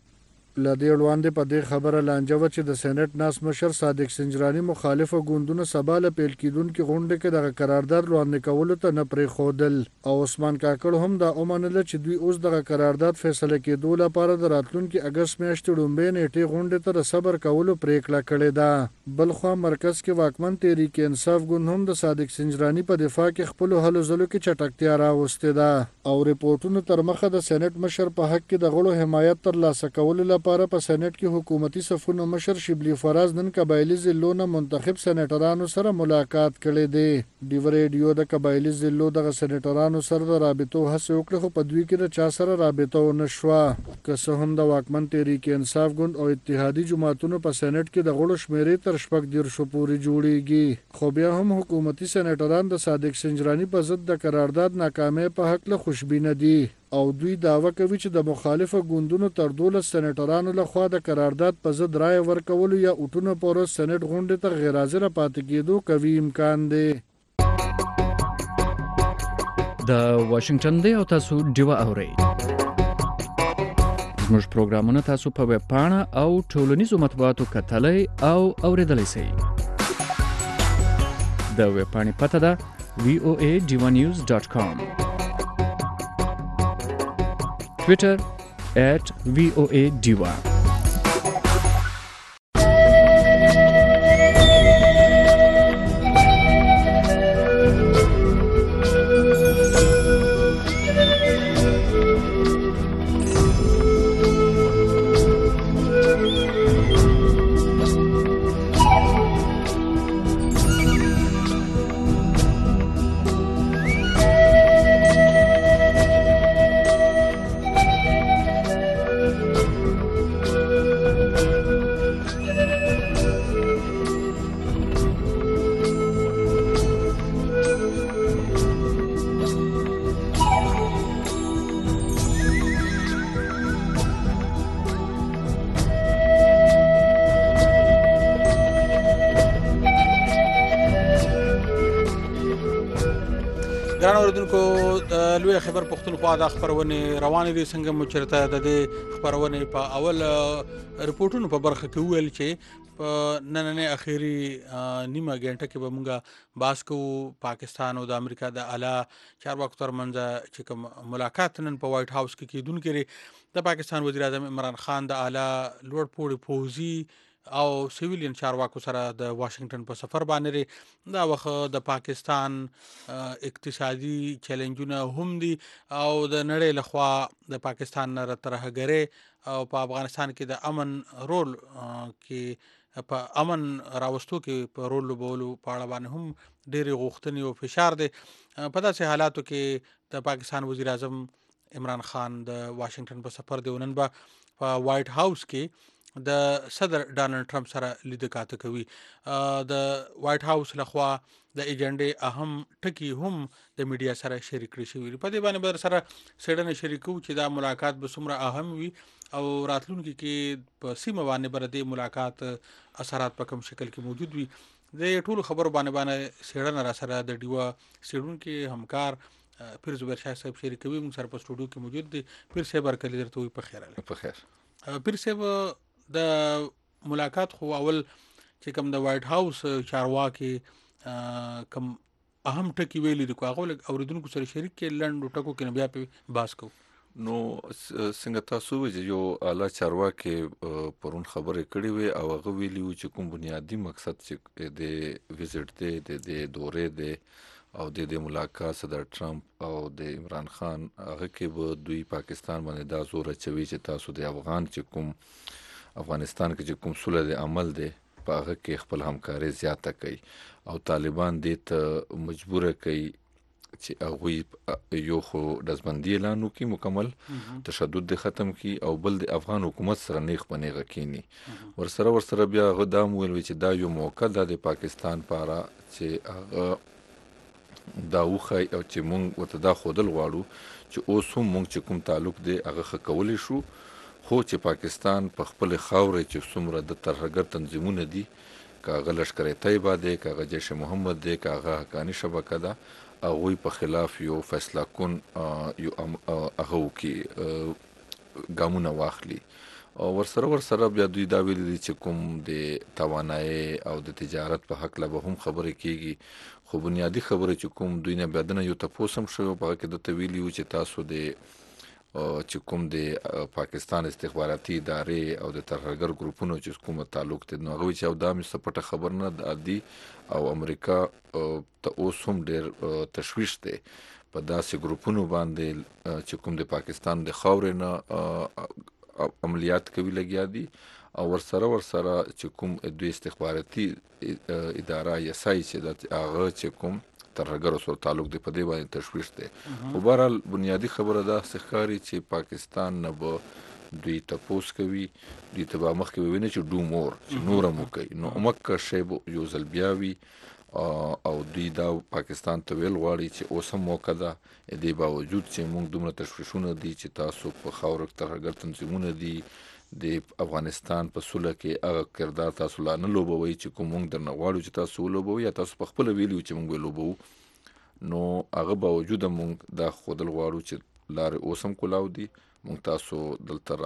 لدی وړاندې په دې خبره لانجه و چې د سېنات ناس مشر صادق سنجراني مخالفه ګوندونو سبا له پیل کېدونکي غونډې کې دغه قرارداد وړاندې کولو ته نه پرېښودل او عثمان کاکړ هم دا ومنله چې دوی اوس دغه قرارداد فیصله کېدو لپاره د راتلونکي اګست میاشتې لومړۍ نیټې غونډې ته د صبر کولو پرېکړه کړې ده. بلخوا مرکز کې واکمن تحریک انصاف ګوند هم د صادق سنجراني په دفاع کې خپلو هلو ځلو کې چټکتیا راوستې ده او ریپورټونو تر مخه د سېنات مشر په حق کې د غړو حمایت ترلاسه کولو لپاره په سېنات کې حکومتي صفونو مشر شبلی فراز نن قبایلی ضلعو نه منتخب سېنیټرانو سره ملاقات کړی دی. ډیو ریډیو د قبایلی ضلعو دغه سېنیټرانو سره د رابطو هڅې وکړې خو په دوی کې د چا سره رابطه ونه شوه. که څه هم د واکمن تحریک انصاف ګوند او اتحادي جماعتونو په سېنات کې د غړو شمیرې تر شپږ دېرشو پورې جوړیږي خو بیا هم حکومتي سېنیټران د صادق سنجراني په ضد د قرارداد ناکامۍ په هکله خوشبینه دي او دوی دعوه کوي چې د مخالفه ګوندونو تر دولس سېنیټرانو لخوا د قرارداد په ضد رایه ورکولو یا اوټونو په ورځ سېنات غونډې ته غیر حاضره پاتې کېدو قوي امکان دی. د واشنگټن دی او تاسو ډیوه اورئ. زموږ پروګرامونه تاسو په ویب پاڼه او ټولنیزو مطبوعاتو کتلی او اوریدلی شئ. د ویب پاڼې پته ده وی او ای ډیوه نیوز ډاټ کام، Twitter at V O A Diva. ګران اوریدونکو د لوی خبر پښتونخوا د خبرونه روانې دي څنګه مو چرته د دې خبرونه په اول رپورټونو په برخه کې ویل چې په نننې اخیری نیمه غنټه کې به مونږه باس کوو پاکستان او د امریکا د اعلی چارواکو ترمنځ چې کوم ملاقات نن په وایټ هاوس کې کیدونکې د پاکستان وزیر اعظم عمران خان د اعلی لوړ پوړي پوځي او سیویلین چارواکو سره د واشنگټن په سفر باندې دا وخت د پاکستان اقتصادي چیلنجونه هم دي او د نړۍ لخوا د پاکستان نه ترهګرۍ او په افغانستان کې د امن رول کې په امن راوستو کې په رول لوبولو په اړه باندې هم ډېرې غوښتنې او فشار دی. په داسې حالاتو کې د پاکستان وزیر اعظم عمران خان د واشنگټن په سفر دی. نن به په وایټ هاوس کې د صدر ډانلډ ټرمپ سره لیده کاته کوي. د وایټ هاوس لخوا د ایجنډې اهم ټکي هم د میډیا سره شریک کړي شوي. په دې باندې بر سره سړنه شریکو چې دا ملاقات به څومره اهم وي او راتلونکي کې په سیمه باندې بر دې ملاقات اثرات په کوم شکل کې موجود وي. د ټولو خبرو باندې باندې سړنه را سره د ډیوا سړونکو همکار پیر زبیر شاه صاحب شریکوي. موږ سره په سټوډیو کې موجود دي. پیر صاحب ورکلی درته وي په خیر اله په خیر. پیر صاحب د ملاقات خو اول چې کوم د وایټ هاوس چارواکي کوم اهم ټکی ویلي دي کو هغه اوریدونکو سره شریک کې لنډ ټکو کې بیا په باس کو. نو څنګه تاسو وایي یو اعلی چارواکي پرون خبرې کړې وي او هغه ویلي و چې کوم بنیادی مقصد چې د وزټ دی د دورې دی او د دې ملاقات صدر ټرمپ او د عمران خان هغه کې به دوی پاکستان باندې دا زور اچوي چې تاسو د افغان چې کوم افغانستان کې چې کوم سوله د عمل دی په هغه کې خپل همکاري زیاته کوي او طالبان دې ته مجبور کوي چې هغه یو خو دزبندي اعلان وکړي مکمل تشدد د ختم کړي او بل د افغان حکومت سره نیغ پنیغه کینی ورسره ورسره بیا غدام ویل چې دا یو موقع ده د پاکستان لپاره چې هغه دا وخی او چې مونږ ورته دا خودل غواړو چې اوس هم مونږ چې کوم تعلق دی هغه ښه کولی شو خو چې پاکستان په خپل خاورې چې څومره د ترهګر تنظیمونه دي کاغه لشکر طیبه دی کاغه جیش محمد دی کاغه حقانی شبکه ده هغوی په خلاف یو فیصله کن یو هغه وکړي ګامونه واخلي او ورسره ورسره بیا دوی دا ویلي دي چې کوم د توانایي او د تجارت په حق له به هم خبرې کیږي خو بنیادی خبره چې کوم دوی نه بدنه یو تاسو هم شو په کې د تویلی و چې تاسو د چې کوم د پاکستان استخباراتي ادارې او د ترهګر ګروپونو چې کوم تعلق دي نو هغه چې او دا مې سپټه خبر نه عادي او امریکا ته اوس هم ډېر تشویش دی په داسې ګروپونو باندې چې کوم د پاکستان د خاورې نه عملیات کوي لګیا دي او ورسره ورسره چې کوم دوی استخباراتي اداره یا سای چې د هغه چې کوم ترهګر سره تعلق دی په دې باندې تشویش دی. خو بهرحال بنیادی خبره ده ښکاري چې پاکستان نه به دوی تپوس کوي دوی ته به مخکې ویني چې ډو مور چې نور مو کوي نو مکه شی یو ځل بیا وي او دوی دا پاکستان ته ویل غواړي چې اوس هم موقع ده دې باوجود چې موږ دومره تشویشونه دي چې تاسو په خاور ترهګر تنظیمونه دي د افغانستان په سوله کې هغه کردار تاسو لا نه لوبوي چې کوم موږ درنه غواړو چې تاسو لوبوي یا تاسو په خپل ویلو چې موږ لوبو نو هغه باوجود موږ دا خودل غواړو چې لار اوسم کولاو دي موږ تاسو دلته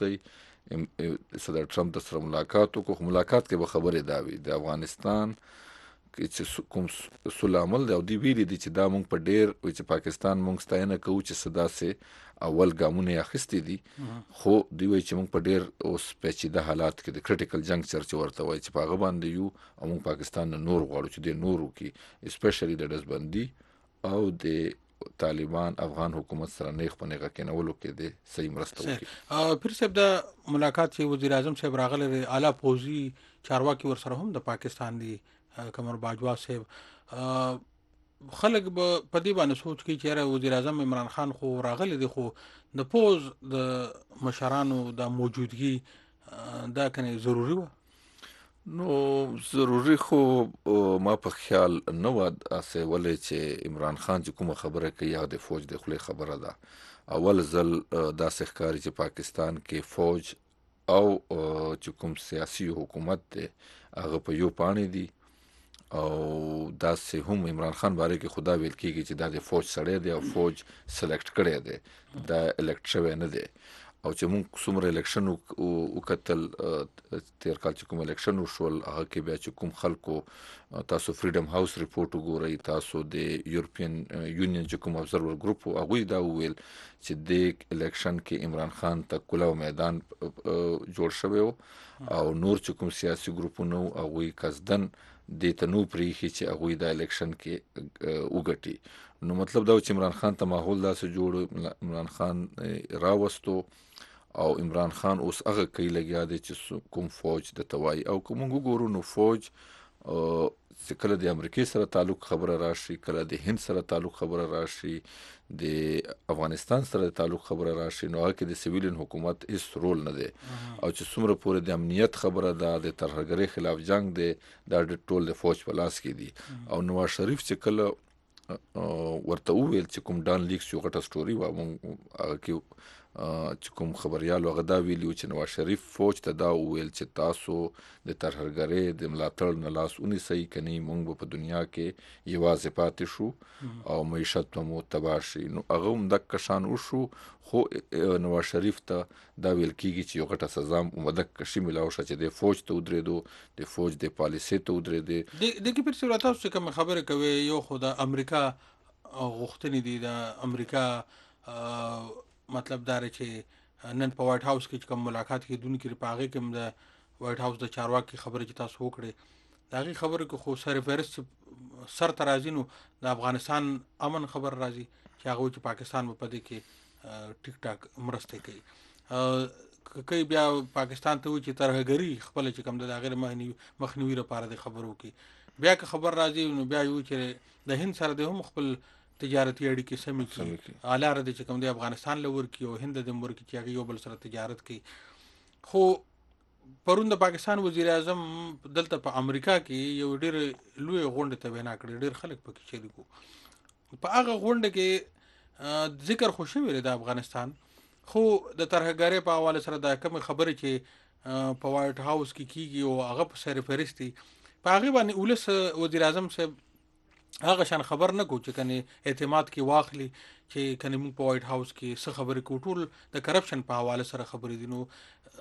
راوختی صدر ټرمپ د سره ملاقات وکړو ملاقات کې به خبرې دا وي د افغانستان چې کوم سوله عمل دی او دی ویلي دي چې دا موږ په ډیر چې پاکستان موږ ستاینه کوو چې صدا سه اول ګامونه اخیستي دي خو دوی وایي چې موږ په ډیر اوس پیچیده حالات کې د کریټیکل جنکچر چې ورته وایي چې په هغه باندې یو او موږ پاکستان نه نور غواړو چې د نورو کې اسپیشلی د ډزبندي او د طالبان افغان حکومت سره نیغ په نیغه کېنولو کې د صحیح مرسته وکړي. پیر صاحب د ملاقات چې وزیر اعظم صاحب راغلی اعلی پوځي چارواکي ورسره هم د پاکستان دی قمر باجوا صاحب خلک به په دې باندې سوچ کوي چې وزیر اعظم عمران خان خو راغلی دی خو د پوز د مشرانو د موجودګي دا کنه ضروری و نو ضروری خو ما په خیال نه و اسه ولې چې عمران خان چې کومه خبره کوي یا د فوج د خله خبره ده اول ځل دا ښکاري چې پاکستان کې فوج او چې کوم سیاسي حکومت ده هغه په یو پانی دي او داسې هم عمران خان باره کې خدا ویل کېږي چې دا د فوج سړی دی او فوج سلیکټ کړی دی، دا الکټ شوی نه دی. او چې موږ څومره الیکشن وکتل تیر کال چې کوم الیکشن وشول هغه کې بیا چې کوم خلکو تاسو فریډم هاوس ریپورت وګورئ، تاسو د یورپین یونین چې کوم ابزرور ګروپ هغوی دا وویل چې د الیکشن کې عمران خان ته کلاو میدان جوړ شوی و او نور چې کوم سیاسي ګروپونه هغوی قصدن دې ته نو پرېښي چې هغوی دا الیکشن کې وګټي. نو مطلب دا و چې عمران خان ته ماحول داسې جوړ، عمران خان راوستو او عمران خان اوس هغه کوي لګیا دی چې کوم فوج د توای. او کوم وګورو نو فوج چې کله د امریکای سره تعلق خبره راشي، کله د هند سره تعلق خبره راشي، د افغانستان سره تعلق خبره راشي، نو هغه کې د سیویلین حکومت هیڅ رول نه دی. او چې څومره پورې د امنیت خبره ده، د ترهګرۍ خلاف جنگ دی، دا ټول د فوج په لاس کې دي. او نواز شریف چې کله ورته وویل چې کوم ډان لیکس یو غټه سټوري وه، مونږ هغه کې چې کوم خبریالو هغه دا ویلي و چې نواز شریف فوج ته دا وویل چې تاسو د ترهګرۍ د ملاتړ نه لاس ونیسئ، که نه موږ به په دنیا کې یوازې پاتې شو او معیشت به مو تباه شي. نو هغه هم دقه شان وشو، خو نواز شریف ته دا ویل کېږي چې یو غټه سزا هم دقه شي میلاو شه چې د فوج ته ودرېدو، د فوج د پالیسۍ ته ودرېدې. د کې پر څه تاسو چې کوم خبره کوي، یو خو د امریکا غوښتنې دي، د امریکا مطلب دا چې نن په وایټ هاوس کې چې کوم ملاقات کېدونکي په هغې کې هم د وایټ هاوس د چارواکي خبرې چې تاسو وکړې، د هغې خبرې کې خو سر فهرست سر ته راځي، نو د افغانستان امن خبر راځي چې هغه چې پاکستان به په دې کې ټیک ټاک مرسته کوي. کوي بیا پاکستان ته وایي چې ترهګري خپله چې کوم د هغې مخنیوي لپاره د خبرو کې، بیا که خبر راځي نو بیا یو چې د هند سره د هم خپل تجارتي اړیکې سمې کړي، اعلی رده چې کوم دی افغانستان له ورکي او هند د ورکي چې هغه یو بل سره تجارت کوي. خو پرون د پاکستان وزیر اعظم دلته په امریکا کې یو ډېر لوی غونډه ته وینا کړې، ډېر خلک پکې شریک وو. په هغه غونډه کې ذکر خو شوی دی د افغانستان، خو د ترهګرۍ په حواله سره د کوم خبرې چې په وایټ هاوس کې کیږي او هغه په سر فهرست دي، په هغې باندې ولس وزیر اعظم صاحب هغه شان خبر نه کو چې کنه اعتماد کې واخلي چې کنه موږ په وایټ هاوس کې څه خبرې کوو، ټول د کرپشن په حواله سره خبرې دي. نو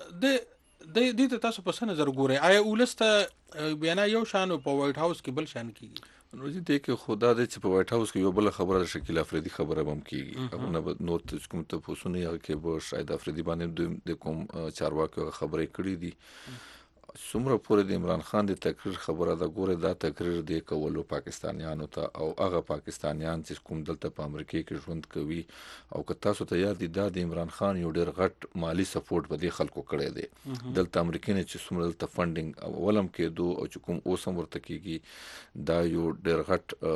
د د دې ته تاسو په څه نظر ګورئ؟ آیا ولس ته بیان یو شان په وایټ هاوس کې بل شان کیږي؟ نو دې ته کې خدا دې چې په وایټ هاوس کې یو بل خبره د شکیل افریدي خبره هم کیږي، هغه نه نور ته کوم ته پوسونه هغه کې به شاید افریدي باندې د کوم چارواکي خبرې کړې دي. څومره پورې د عمران خان د تقریر خبره ده، ګوره دا تقریر دی کولو پاکستانیانو ته، او هغه پاکستانیان چې کوم دلته په امریکا کې ژوند کوي، او که تاسو ته یاد دي دا د عمران خان یو ډېر غټ مالی سپورټ به دې خلکو کړی دی دلته امریکا نه، چې څومره دلته فنډینګ اولم کېدو او چې کوم اوس هم ورته کېږي، دا یو ډېر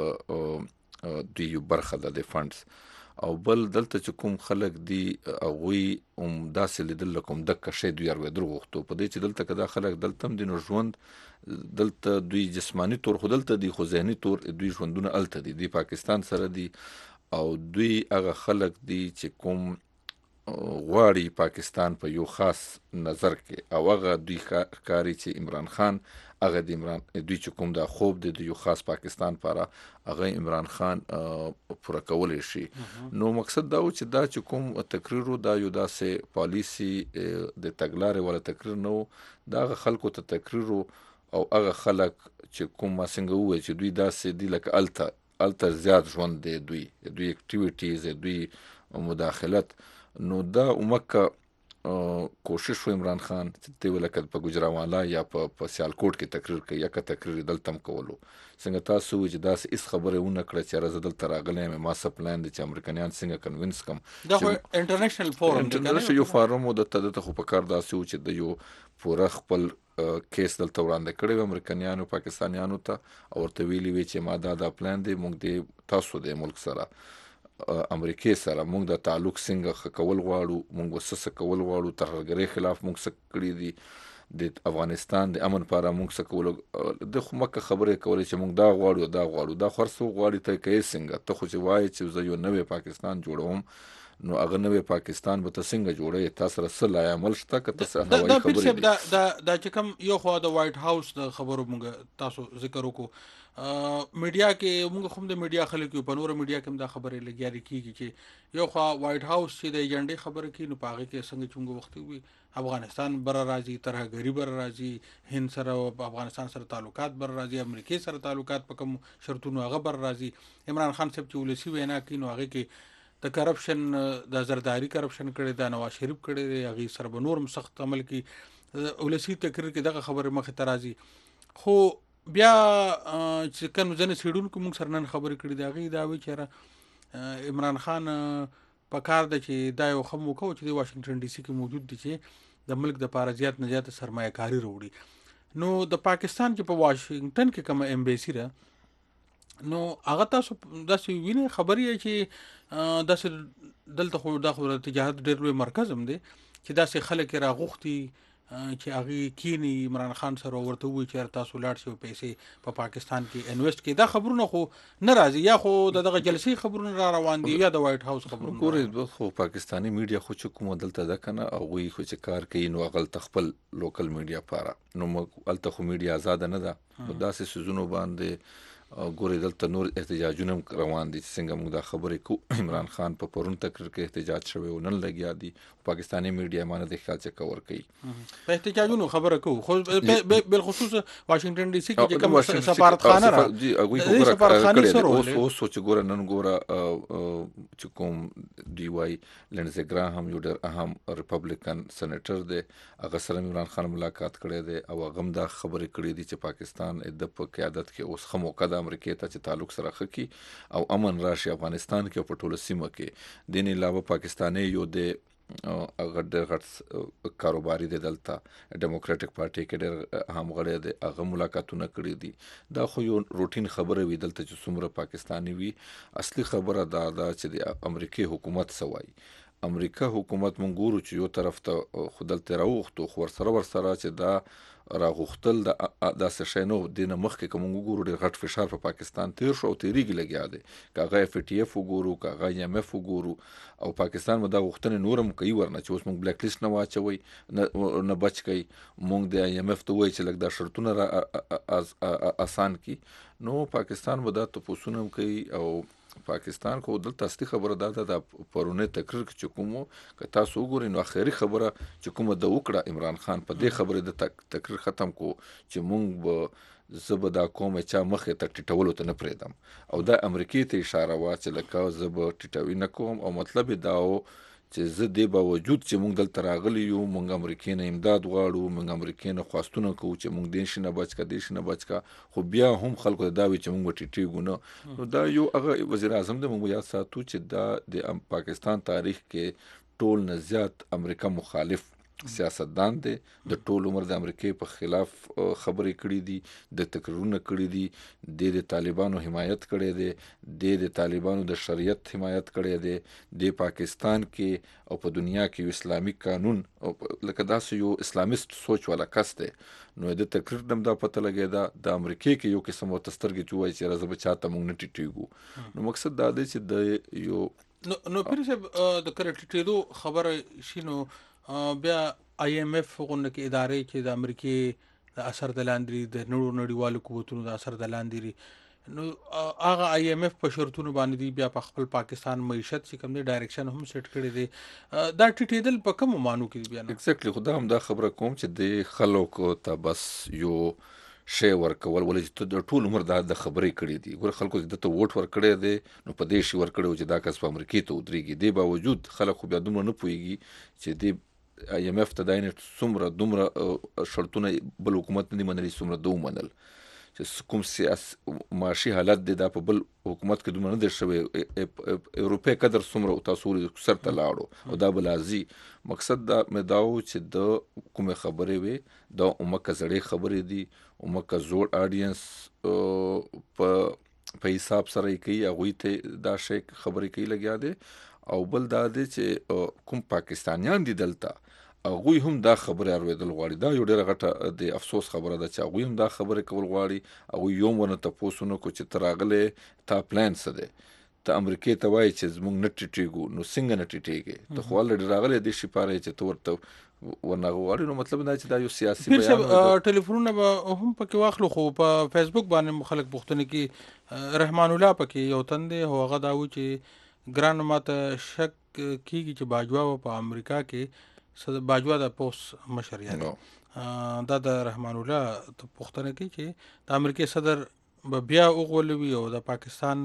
غټ دوی یو برخه ده د فنډز. او بل دلته چې کوم خلک دي هغوی هم داسې لیدل کوم دقه شی دوی اورېدل غوښتو په دې چې دلته که دا خلک دلته هم دي نو ژوند دلته دوی جسماني طور خو دلته دي، خو ذهني طور دوی ژوندونه هلته دي، دوی پاکستان سره دي. او دوی هغه خلک دي چې کوم غواړي پاکستان په یو خاص نظر کې، او هغه دوی ښکاري چې عمران خان هغه د عمران دوی چې کوم دا خوب دی د یو خاص پاکستان لپاره هغه عمران خان پوره کولی شي. نو مقصد دا و چې دا چې کوم تقریر دا یو داسې پالیسي د تګلارې والا تقریر نه و، دا هغه خلکو ته تقریر او هغه خلک چې کوم ما څنګه وویل چې دوی داسې دي لکه هلته هلته زیات ژوند دی، دوی دوی اکټیویټیز، دوی مداخلت. نو دا اومکه کوشش و عمران خان چې ته ولکه په ګجراوالا یا په سیالکوټ کې تقریر کوي یا که تقریر دلته هم کولو، څنګه تاسو چې داسې هېڅ خبره ونه کړه چې یاره زه دلته راغلی یم، ما څه پلان دی چې امریکایان څنګه کنوینس کړم. دا خو انټرنیشنل فورم انټرنیشنل یو فارم و، دلته دلته خو په کار داسې و چې د یو پوره خپل کیس دلته وړاندې کړی و امریکایانو پاکستانیانو ته، او ورته ویلي وي چې ما دا دا پلان دی، موږ د تاسو د ملک سره امریکای سره موږ د تعلق څنګه ښه کول غواړو، موږ به څه څه کول غواړو، ترهګرۍ خلاف موږ څه کړي دي، د افغانستان د امن لپاره موږ څه کولو. د خو مکه خبرې کولې چې موږ دا غواړو دا غواړو، دا خو هر څوک غواړي، ته کوې څنګه؟ ته خو چې وایې چې زه یو نوی پاکستان جوړوم، نو هغه نوې پاکستان به ته څنګه جوړې تاسو سره څه لای عمل شته که تاسو دا هوایي دا پیر خبرې صاحب دي دا دا دا چې کوم یو خو د وایټ هاوس د خبرو موږ تاسو ذکر وکړو میډیا کې موږ خو د میډیا خلک یو په نور میډیا کې هم دا خبرې لګیاري کیږي چې یو خو وایټ هاوس چې د ایجنډې خبره کوي نو پاغه کې څنګه چونګ وخت وي افغانستان بر راځي ترهګری بر راځي هند سره افغانستان سره تعلقات بر راځي امریکای سره تعلقات په کوم شرطونو هغه بر راځي عمران خان صاحب چې ولسی وینا کوي نو هغه کې د کرپشن د زرداری کرپشن کړي د نواز شریف کړي دی هغه سره به نورم سخت عمل کی ولسی تقریر کې دغه خبره مخه ترازی خو بیا چې کوم ځنه سیډونکو موږ سره نن خبرې کړي دی هغه دا وی چې عمران خان په کار د چې دا یو خمو کو چې د واشنگټن ډي سي کې موجود دي چې د ملک د پاره زیات نه زیات سرمایه کاری وروړي نو د پاکستان چې په واشنگټن کې کوم ایمبیسی را نو هغه تاسو داسې ویني خبرې چې داسې دلته خو د تجارت ډېر لوی مرکز هم دی چې داسې خلک راغوختي چې هغه کینی عمران خان سره ورته وی چې تاسو لاړ شو پیسې په پاکستان کې انویسټ کې دا خبرونه خو نه راځي یا خو دغه جلسې خبرونه را روان دي یا د وایټ هاوس خبرونه ګورې خو پاکستانی میډیا خو چې کوم دلته ده کنه او وی خو چې کار کوي نو غل تخپل لوکل میډیا پاره نو الته خو میډیا آزاد نه ده داسې سيزونو باندې ګورې دلته نور احتجاجونه روان دي څنګه موږ دا خبرې کو عمران خان په پرون تقریر کې احتجاج شوی او نن لګیا دي پاکستانی میډیا باندې د خیال څخه کور کوي په احتجاجونو خبره کو خو بل خصوص واشنگټن ډي سي کې کوم سفارتخانه را جی هغه سفارتخانه سره اوس اوس چې ګور نن ګور چې کوم ډي واي لنزي ګراهم یو ډېر اهم ریپبلیکن سېنیټر دی هغه سره عمران خان ملاقات کړی دی او هغه دا خبرې کړې دي چې پاکستان د په قیادت کې اوس خمو قدم امریکای ته چې تعلق سره خکی او امن راشي افغانستان کې په ټوله سیمه کې دین علاوه پاکستاني یو د هغه د غټ کاروباري د دلته ډیموکراټک پارټي کې ډېر هم غړي دي هغه ملاقاتونه کړې دي دا خو یو روټین خبره وي دلته چې څومره پاکستانی وي اصلي خبره دا ده چې د امریکای حکومت سوای امریکا حکومت مونږ ګورو چې یو طرف ته خودلته راوختو خو ور سره ور سره چې دا راغختل د داسې شی نو د مخکې کوم ګورو ډېر غټ فشار په پاکستان تیر شو او تیریږي لګیا دی کاغه اف ټی اف وګورو کاغه ایم اف وګورو او پاکستان مدا غختنه نورم کوي ورنه چې اوس موږ بلیک لیست نه واچوي نه بچ کوي موږ د ایم اف ته وایي چې لګ دا شرطونه آسان کی نو پاکستان مدا ته پوسونم کوي او پاکستان خو دلته اصلي خبره دا ده پرونه تقریر چې کومو که تاسو وګورئ نو اخري خبره چې کومه د وکړه عمران خان په دې خبره د تقریر ختم کو چې مونږ به زب دا کومه چا مخه ته ټټولو ته نه پریدم او دا امریکای ته اشاره وا چې لکه زب ټټوي نه کوم او مطلب دا و چې زه دې باوجود چې مونږ دلته راغلی یو مونږ امریکای نه امداد غواړو مونږ امریکای نه خواستونه کوو چې مونږ دې شنه بچ کا دې شنه بچ کا خو بیا هم خلکو دا وی چې مونږ ټیټیږو نه نو دا یو هغه وزیر اعظم د مونږ یاد ساتو چې دا د پاکستان تاریخ کې ټول نه زیات امریکا مخالف سیاستدان دی د ټول عمر د امریکای په خلاف خبرې کړې دي د تقریرونه کړې دي د طالبانو حمایت کړې دي د طالبانو د شریعت حمایت کړې دي د پاکستان کې او په دنیا کې یو اسلامي قانون لکه داسې یو اسلامیست سوچ والا کس دی نو د تقریر دم دا پته لګی دا د امریکای کې یو قسم او تسترګې چوي چې راځي بچاته مونږ نه ټیټیږو نو مقصد دا دی چې د یو نو نو پیر صاحب د کرټیټو خبره شینو بیا آی ایم اف غونډه کې ادارې چې د امریکای د اثر د لاندې د نړو نړیوالو قوتونو د اثر د لاندې نو هغه آی ایم اف په شرطونو باندې دی بیا په خپل پاکستان معیشت چې کوم دی ډایرکشن هم سیټ کړی دی دا ټیټېدل په کوم مانو کې بیا نه ایگزیکټلی خو دا هم دا خبره کوم چې د خلکو ته بس یو شی ورکول ولې چې د ټول عمر دا د خبرې کړې دي ګور خلکو د ته ووټ ورکړی دی نو په دې شی ورکړو چې دا کس په امریکای ته ودرېږي دی باوجود خلک خو بیا دومره نه پوهېږي چې دی آی ایم اف ته داینه څومره دومره شرطونه بل حکومت نه دی منلي څومره دو منل چې کوم سیاسي معاشي حالت دی دا په بل حکومت کې دومره نه دی شوی اروپای قدر څومره تاسو سر ته لاړو او دا بلازي مقصد دا مې دا و چې د کومې خبرې وي دا عمکه زړې خبرې دي عمکه زوړ آډینس په په حساب سره یې کوي هغوی ته دا شی خبرې کوي لګیا دی او بل دا دی چې کوم پاکستانیان دي دلته هغوی هم دا خبره اورېدل غواړي دا یو ډېره غټه د افسوس خبره ده چې هغوی هم دا خبره کول غواړي هغوی یو ونه تپوس نه کو چې ته راغلی تا پلان څه دی ته امریکې ته وایي چې زموږ نه ټیټېږو نو څنګه نه ټیټېږي ته خو الریډي راغلی دې شي پاره چې ته ورته ورنه غواړي نو مطلب دا چې دا یو سیاسي پیر بیان صاحب ټلیفونونه به هم پکې واخلو خو په فیسبوک باندې خلک پوښتنه کوي رحمان الله پکې یو تن دی هو هغه دا و چې ګران ماته شک کیږي چې باجوا په امریکا کې باجوا د پوس مشر یعنی دا د رحمان الله ته پوښتنه کوي چې د امریکای صدر به بیا وغولوي او د پاکستان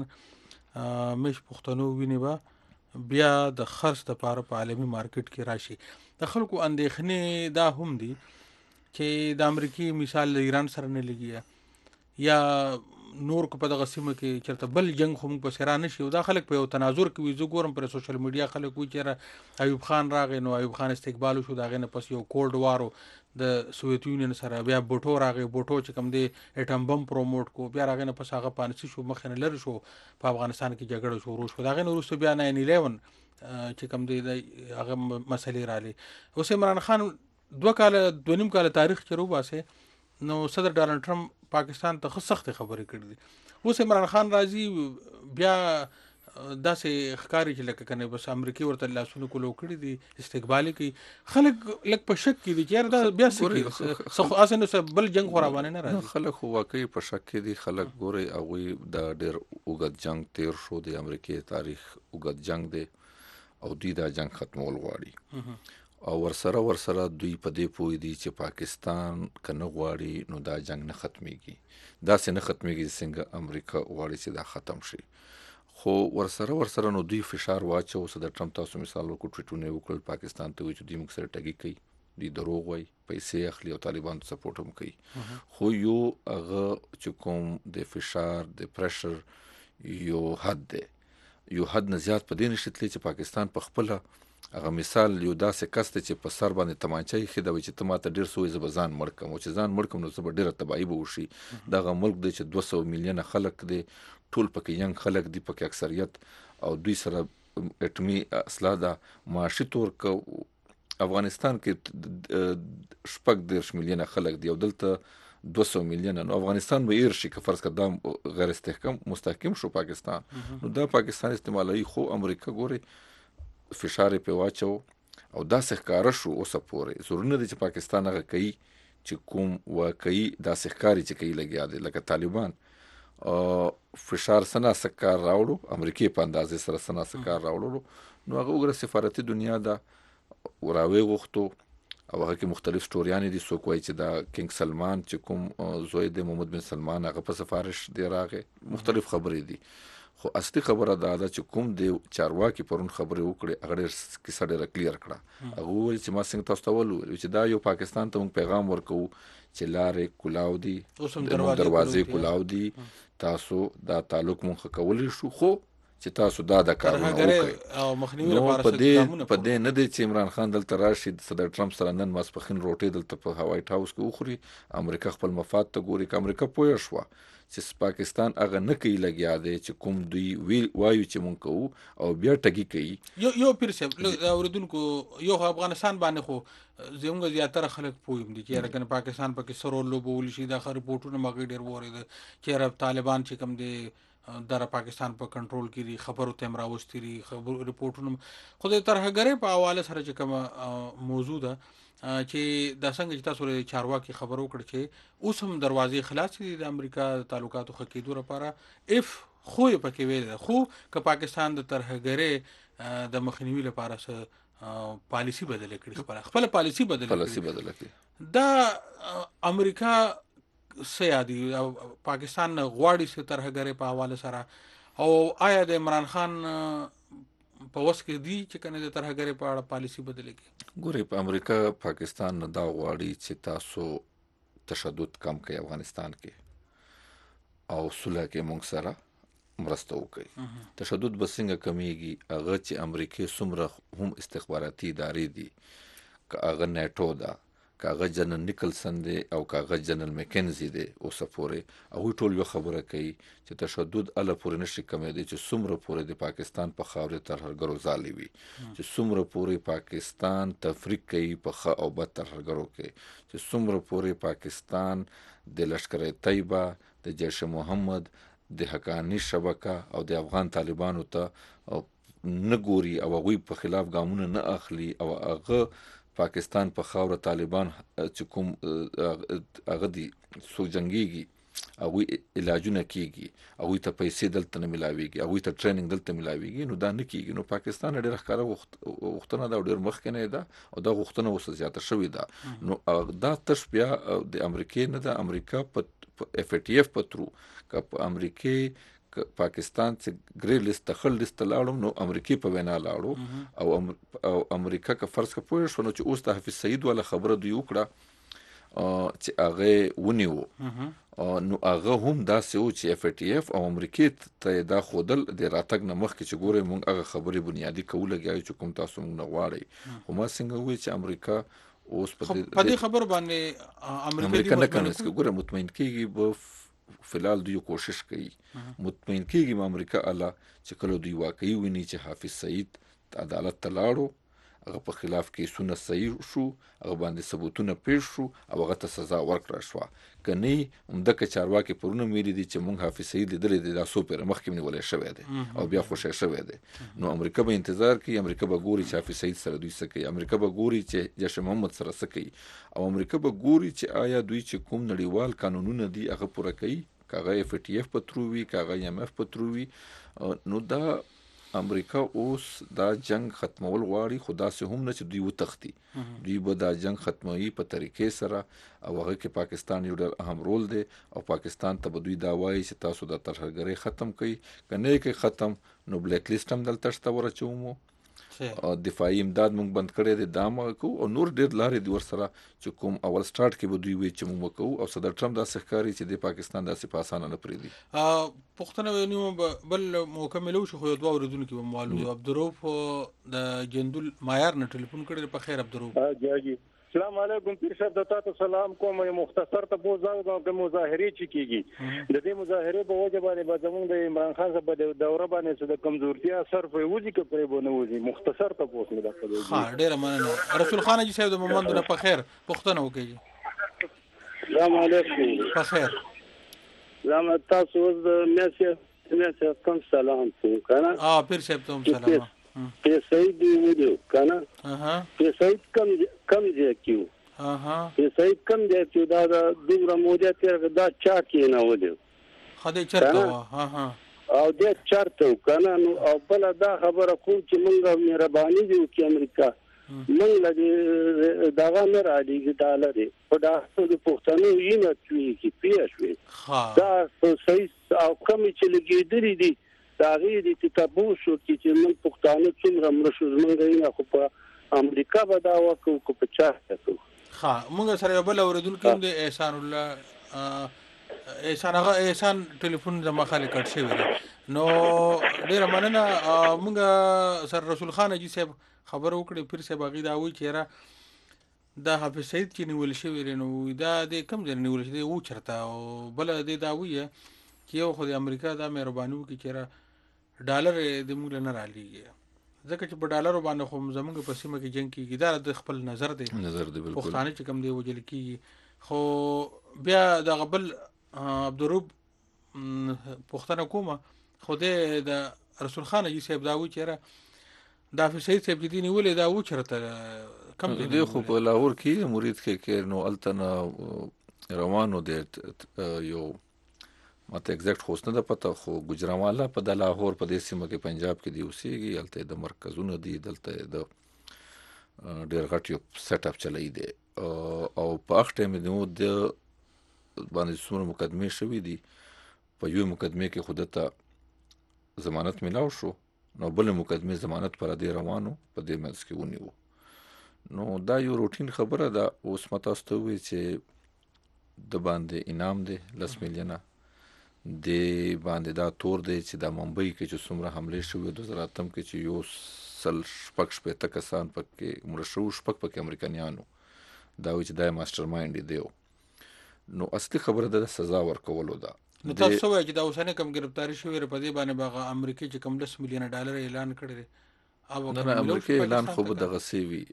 مش پښتنو ویني به بیا د خرڅ لپاره په عالمي مارکیټ کې راشي د خلکو اندېښنې دا هم دي چې د امریکای مثال د ایران سره نه لګي یا نور کو په دغه سیمه کې چرته بل جنگ هم په سره نشي او دا خلک په یو تناظر کې زه ګورم پر سوشل میډیا خلک وایي چې ایوب خان راغی نو ایوب خان استقبال شو دا غنه پس یو کولډ وارو د سوویت یونین سره بیا بوټو راغی بوټو چې کوم دی اټم بم پروموټ کو بیا راغنه پس هغه پانسی شو مخنه لر شو په افغانستان کې جګړه شروع شو دا غنه وروسته بیا ناین الیون چې کوم دی هغه مسلې رالی اوس عمران خان دوه کال دوه نیم کال تاریخ چرو باسه نو صدر ډانلډ ټرمپ پاکستان ته سخت خبرې کړې دي اوس عمران خان راځي بیا داسې ښکاری چې لکه کنه بس امریکای ورته لاسونه کولو کړی دي استقبال کوي خلک لک په شک کې دي چې دا بیا څه خو اسنه بل جنگ خو روانه نه راځي خلک خو واقعي په شک کې دي خلک ګوري هغه د ډېر اوږد جنگ تیر شو د امریکای تاریخ اوږد جنگ دی او دوی دا جنگ ختمول غواړي او ورسره ورسره دوی په دې پوه دي چې پاکستان کنه غواړي نو دا جنگ نه ختميږي دا څنګه نه ختميږي څنګه امریکا غواړي چې دا ختم شي خو ورسره ورسره نو دوی فشار واچو صدر ټرمپ تاسو مثال وکړو ټویټونه وکړل پاکستان ته وایي چې دوی موږ سره ټګي کوي دوی دروغ وایي پیسې اخلي او طالبان ته سپورټ هم کوي خو یو هغه چې کوم د فشار د پریشر یو حد دی یو حد نه زیات په دې نشي تللی چې پاکستان په خپل هغه مثال یو داسې کس ته چې په سر باندې تمانچه یې خېده وي چې ته ماته ډېر سوی زه به ځان مړ کړم او چې ځان مړ کړم نو زه به ډېره تباهي به وشي دغه ملک دی چې دوه سوه میلیونه خلک دی ټول پکې ینګ خلک دي پکې اکثریت او دوی سره اټمي اسلحه ده معاشي طور که افغانستان کې شپږ دېرش میلیونه خلک دي او دلته دوه سوه میلیونه نو افغانستان به ایر شي که فرض کړه دا غیر استحکام مستحکم شو پاکستان نو دا پاکستان استعمالوي خو امریکا ګوري فشار په واچو او داسې ښکاره شو اوسه پورې ضروري نه دی چې پاکستان هغه کوي چې کوم واقعي داسې ښکاري چې کوي لګیا دی لکه طالبان فشار سنا سکار راوړو امریکای په اندازې سره سنا سکار راوړو نو هغه وګوره سفارتي دنیا دا وراوي غوښتو او هغه کې مختلف سټوریان دي څوک وایي چې دا کینګ سلمان چې کوم زوی د محمد بن سلمان هغه په سفارش دی راغی مختلف خبرې دي خو اصلي خبره دا ده چې کوم د چارواکي پرون خبرې وکړي هغه ډېر کیسه ډېره کلیر کړه هغه وویل چې ما څنګه تاسو ته وویل چې دا یو پاکستان ته موږ پیغام ورکوو چې لارې کلاو دي دروازې کلاو دي تاسو دا تعلق مونږ کولی شو خو چې تاسو دا د کارونه وکړئ او مخنیوي لپاره څه په دې نه دی چې عمران خان دلته راشي صدر ټرمپ سره نن ماسپښین روټۍ دلته په وایټ هاوس کې وخوري امریکا خپل مفاد ته ګوري که امریکا پوه شوه چې پاکستان هغه نه کوي لګیا دی چې کوم دوی وایو چې مونږ کوو او بیا ټګي کوي یو یو پیر صاحب اوریدونکو یو افغانستان باندې خو زموږ زیاتره خلک پوه دي چې راکنه پاکستان پکې سرور لوبول شي دا خبر پورټونه مګ ډیر وره دي چې عرب طالبان چې کوم دي در پاکستان په کنټرول کې دي خبرو تم راوستي دي خبر ریپورټونه خو د ترهګری په حواله سره چې کوم موضوع ده چې دا څنګه چې تاسو له چارواکي خبرو کړ چې اوس هم دروازې خلاص دي د امریکا تعلقاتو خکېدو لپاره اف خو یې پکې ویل خو که پاکستان د ترهګری د مخنیوي لپاره څه پالیسی بدل کړي خپل خپل پالیسی بدل کړي پالیسی بدل کړي دا امریکا سیادي پاکستان غواړي چې ترهګری په حواله سره او آیا د عمران خان په وس کې دي چې کنه د ترهګری په اړه پالیسی بدل کړي ګوري په امریکا پاکستان نه دا غواړي چې تاسو تشدد کم کړئ افغانستان کې او صلح کې موږ سره مرسته وکړي تشدد به څنګه کمیږي هغه چې امریکای څومره هم استخباراتي ادارې دي که هغه نیټو ده که هغه جنرال نیکلسن دی او که هغه جنرال میکنزي دی اوسه پورې هغوی ټول یو خبره کوي چې تشدد هله پورې نشي کمیدی چې څومره پورې د پاکستان په خاورې ترهګرو ځالې وي چې څومره پورې پاکستان تفریق کوي په ښه او بد ترهګرو کې چې څومره پورې پاکستان د لشکر طیبه د جیش محمد د حقانی شبکه او د افغان طالبانو ته نه ګوري او هغوی په خلاف ګامونه نه اخلي او هغه پاکستان په خاوره طالبان چې کوم هغه دي څوک جنګیږي هغوی علاجونه کیږي هغوی ته پیسې دلته نه ملاویږي هغوی ته ټریننګ دلته ملاویږي نو دا نه کیږي نو پاکستان ډېره ښکاره غوښتنه ده او ډېر مخکې ده او دا غوښتنه اوس زیاته شوې ده نو دا تش بیا د امریکې نه ده امریکا په اف ای ټي اف په ترو که په امریکې پاکستان چې ګری لیست خل لیست لاړم نو امریکای په وینا لاړو او او امریکا که فرض که پوه شو نو چې اوس د حافظ سعید ولا خبره دی وکړه چې هغه ونیو نو هغه هم دا سه او چې اف ای ټي اف او امریکای ته دا خودل د راتګ نه مخکې چې ګوره مونږ هغه خبره بنیادی کوله غواړي چې کوم تاسو مونږ نه غواړي خو ما څنګه وی چې امریکا اوس په دې خبر باندې امریکا نه کنه چې ګوره مطمئن کیږي به فلال دوی کوشش کوي مطمئن کیږي ما امریکا الله چې کله دوی واقعي ویني چې حافظ سعید عدالت ته لاړو هغه په خلاف کیسونه صحیح شو هغه باندې ثبوتونه پیښ شو او هغه ته سزا ورکړه شو کني همدغه چارواکي پرونه مېری دي چې مونږ حافظ سعید لیدل دي دا سوپر مخکې نیولې شوې ده او بیا خوشې شوې ده نو امریکا به انتظار کوي امریکا به ګوري چې حافظ سعید سره دوی سکی امریکا به ګوري چې جیش محمد سره سکی او امریکا به ګوري چې آیا دوی چې کوم نړیوال قانونونه دي هغه پوره کوي کاغه اف ټي اف پترووي کاغه ایم اف پترووي نو دا امریکا اوس دا جنگ ختمول غواړي خدا سه هم نه چې دوی وتختی دوی به دا جنگ ختموي په طریقې سره او هغه کې پاکستان یو ډېر اهم رول دی او پاکستان ته به دوی دا وایي چې تاسو د ترهګرۍ ختم کړئ کنه کې ختم نو بلیک لیست هم دلته شته ورچومو او دفاعي امداد مونږ بند کړی دی دا مو کو او نور ډېر لارې دی ور سره چې کوم اول سٹارټ کې به دوی وي چې مونږ کو او صدر ټرمپ دا ښکاری چې د پاکستان داسې په اسانه نه پریدي پښتنه ونیو بل مکملو شو خو دوه ورځې کې معلومه عبدالروف د جندل معیار نه ټلیفون کړی په خیر عبدالروف ها جی السلام علیکم پیر صاحب د تاسو سلام کوم مختصر ته بوزاو د مظاهره چي کیږي د دې مظاهره په وجه باندې به زموږ د عمران خان صاحب د دوره باندې د کمزورتیا اثر په وځي کې پرې بونه وځي مختصر ته پوښتنه ده کوي ها ډیره مننه رسول خان جی صاحب د محمد نه په خیر پښتنه وکړي السلام علیکم په خیر زما تاسو د میسه میسه کوم سلام کوم کنه اه پیر صاحب ته سلام پیسې دی ودیو کنه اها پیسې کم کم دی کیو اها پیسې کم دی کیو دا د دومره موده تیر دا چا کې نه ودیو خدای چرته ها ها او دې چرته کنه نو او بل دا خبره کوم چې مونږه مهرباني دی چې امریکا مونږ له داغه نه را دي ډالر په دا د پښتنو یې نه چوي کی پیښوي دا صحیح او کم چې لګیدلی دي دا غي دي کتابو شو چې موږ پښتانه څومره مرشو زمونږ نه خو په امریکا به دا وکړو کو په چا ته ها موږ سره بل اوریدونکو د احسان الله احسان هغه احسان ټلیفون زما خاله کټ شوی نو ډیره مننه موږ سره رسول خان جی صاحب خبر وکړي پیر صاحب غي دا وی چیرې دا حافظ سعید چې نیول شوی نو دا د کم ځای نیول شوی او چرته او بل د دا وی چې یو خو د امریکا دا مهرباني وکړي چیرې ډالر د موږ نه را لېږي ځکه چې په ډالر باندې خو زمونږ په سیمه کې جنگ کیږي دا د خپل نظر دی نظر دی بالکل پښتانه چې کم دی وجل کیږي خو بیا د غبل عبدالروب پښتنه کومه خو د رسول خان جی صاحب دا و چیرې دا حافظ سعید صاحب دې نیولې دا و چرته کم دی خو په لاهور کې مرید کې کې نو التنا روانو د یو ماته ایگزیکټ خوښ نه ده پته خو ګجرانوالا په د لاهور په دې سیمه کې پنجاب کې دی اوسېږي هلته د مرکزونه دي دلته د ډېر غټ یو سیټ اپ چلی دی او په هغه ټایم کې نو د باندې څومره مقدمې شوي دي په یو مقدمې کې خو دته ضمانت میلاو شو نو بل مقدمې ضمانت پر دې روانو په دې منځ کې ونیو نو دا یو روټین خبره ده اوس ماته ستو وی چې د باندې انعام دی لس میلیونه د باندې دا تور دی چې د ممبئی کې چې څومره حمله شوې دوه زره اتم کې چې یو سل شپږ شپېته کسان پکې مړه شو شپږ پکې امریکایانو دا وایي چې دا ماسټر مایند دی نو اصلي خبره د سزا ورکولو ده نو تاسو وایي چې دا اوسنۍ کم گرفتاری شوې په دې باندې باغ امریکا چې کم لس میلیونه ډالر اعلان کړی او نه امریکا اعلان خو به دغه سی وی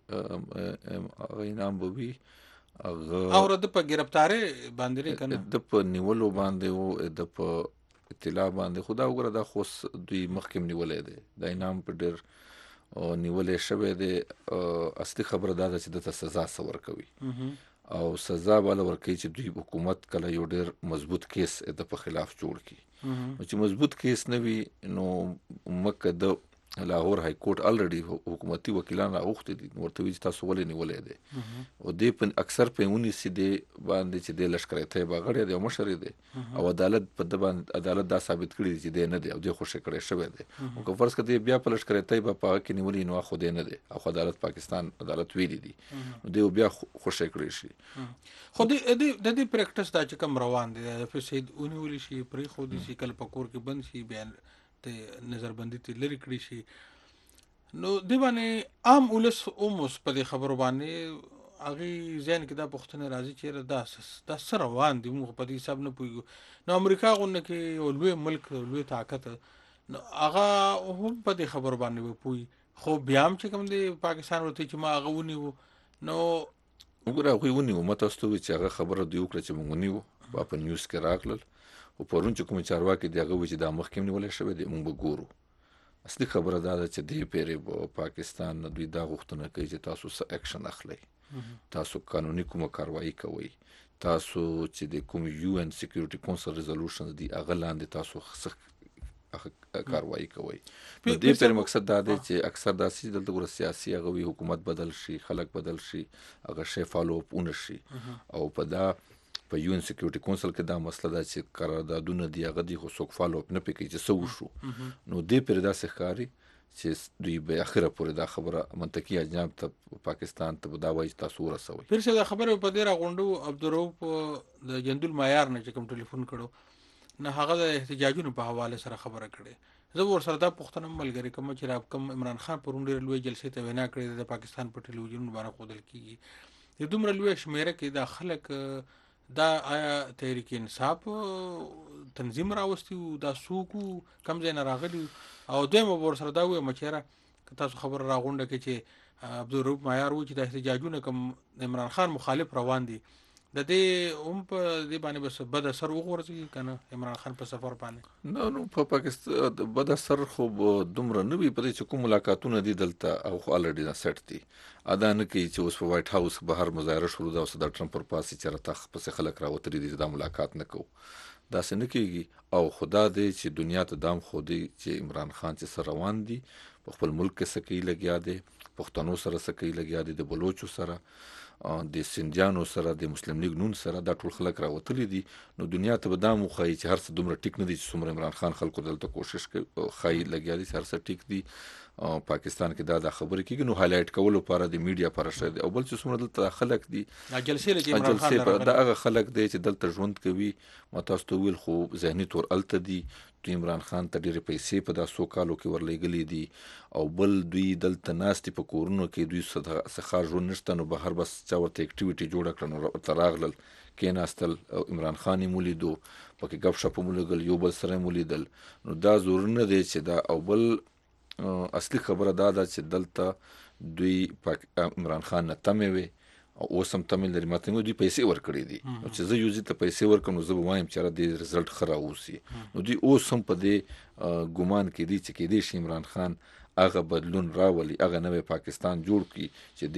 انعام به وي او د په گرفتاری باندې کنه د په نیولو باندې او د په ابتلا باندې خدا وګوره دا خو دوی مخکې نیولې دی دا انعام په ډېر نیولې شوی دی. اصلي خبره دا ده چې دته سزا څه ورکوي او سزا به ورکوي چې دوی حکومت کله یو ډېر مضبوط کیس د په خلاف جوړ کړي. نو چې مضبوط کیس نه وي نو مکه د لاهور های کورټ الریډي حکومتي وکیلان راغوښتي دي ورته وایي چې تاسو ولې نیولې دی او دې په اکثر په ونیسي دی باندې چې د لشکري طیبه غړی دی او مشر دی او عدالت په د باندې عدالت دا ثابت کړی دی چې دی نه دی او دی خوشی کړی شوی دی او که فرض کړئ بیا په لشکري طیبه په هغه کې نیولې نو خو دی نه دی او عدالت پاکستان عدالت ویلي دی نو دی بیا خوشی کړی شي. خو د دې د دې پریکټس دا چې کوم روان دی په سید اونیول شي پرې خو دي چې کله په کور کې بند شي بیا ته نظربندي ته لري کړی شي نو دی باندې عام ولس اوموس په دې خبرو باندې هغه ځین کې دا پښتنه راځي چې دا دا سره روان دي موږ په دې حساب نه پوهیږو. نو امریکا غونډه کې یو لوی ملک لوی طاقت نو هغه هم په دې خبرو باندې پوهی خو بیا هم چې کوم دی پاکستان ورته چې ما هغه ونیو نو وګوره هغوی ونیو ما تاسو ته وایي چې هغه خبره دوی وکړه چې موږ ونیو په نیوز کې راغلل او پرون چې کوم چارواکي دی هغه وایي چې دا مخکې نیولې شوی دی موږ به ګورو. اصلي خبره دا ده چې دې پیرې پاکستان دوی دا غوښتنه کوي چې تاسو څه اکشن اخلئ تاسو قانوني کومه کاروایی کوئ تاسو چې د کوم یو ان سکیورټي کونسل ریزولوشنز دي هغه لاندې تاسو څه کاروایی کوئ. نو دې پیرې مقصد دا دی چې اکثر داسې دلته ګوره سیاسي هغه وي حکومت بدل شي خلک بدل شي هغه شی فالو اپ ونه شي او په دا په یو ان سکیورټي کونسل کې دا مسله ده چې قراردادونه دي هغه دي خو څوک فالو اپ نه پکې چې څه وشو نو دې پرې داسې ښکاري چې دوی به اخره پورې دا خبره منطقي اجناب ته پاکستان ته دا وایي تاسو ورسوئ. پیر څه دا خبره په دې راغونډو عبدالرؤف د جندول معیار نه چې کوم ټلیفون کړو نه هغه د احتجاجونو په حواله سره خبره کړې زه ور سره دا پښتنه ملګری کوم چې راب کم عمران خان پر ډېر لوی جلسې ته وینا کړې د پاکستان په ټلویزیون باندې خودل کیږي د دومره لوی شمیره کې دا خلک دا آیا تحریک انصاف تنظیم راوستي دا سوکو کم ځای نه راغلي او دوی ور سره دا وایي مچېره که تاسو خبر راغونډه کې چې عبدالرؤف معیار و چې د احتجاجونو کوم عمران خان مخالف روان دي د دې هم په دې باندې بس بد اثر وغورځي کنه عمران خان په سفر باندې نو نو په پاکستان بد اثر خو دومره نه وي په دې چې کوم ملاقاتونه دي دلته او خو الریډي سیټ دي ادا نه کوي چې اوس په وایټ هاوس بهر مظاهره شروع ده او صدر ټرمپ پر پاسې چې راته پس خلک راوتري دي دا ملاقات نه کوو دا څه نه کیږي او خدا دې چې دنیا ته دام خو دی چې عمران خان چې سره روان دي په خپل ملک کې سکی لګیا دي پښتنو سره سکی لګیا دي د بلوچو سره د سندیانو سره د مسلم لیگ نون سره دا ټول خلک راوتلي دي نو دنیا ته به دا موخی چې هر څه دومره ټیک نه دي چې څومره عمران خان خلکو دلته کوشش کوي خای لګیا دي هر څه ټیک دي پاکستان کې دا د خبرې کېږي نو هایلایټ کولو لپاره د میډیا پر شته دي او بل څه څومره دلته خلک دي جلسې لګي عمران خان جلسې دا هغه خلک دي چې دلته ژوند کوي متاسو ویل خو ذهني تور الته دي دوی عمران خان ته ډېرې پیسې په داسو کالو کې ورلېږلي دي او بل دوی دلته ناستې په کورونو کې دوی څخه ژوند نشته نو بهر بس چا ورته اکټیویټي جوړه کړه نو ورته راغلل کېناستل او عمران خان یې مولیدو پکې ګپ شپ مو لګل یو بل سره مو لیدل نو دا ضرور نه دی چې دا او بل اصلي خبره دا ده چې دلته دوی عمران خان نه تمې وي او اوس هم تمې لري ماته دوی پیسې ورکړي دي نو چې زه یو ځای ته پیسې ورکړم نو زه به وایم چې د رزلټ ښه راوځي نو دوی اوس هم په دې ګمان کې دي چې کېدای شي عمران خان هغه بدلون راولي هغه نوی پاکستان جوړ کړي چې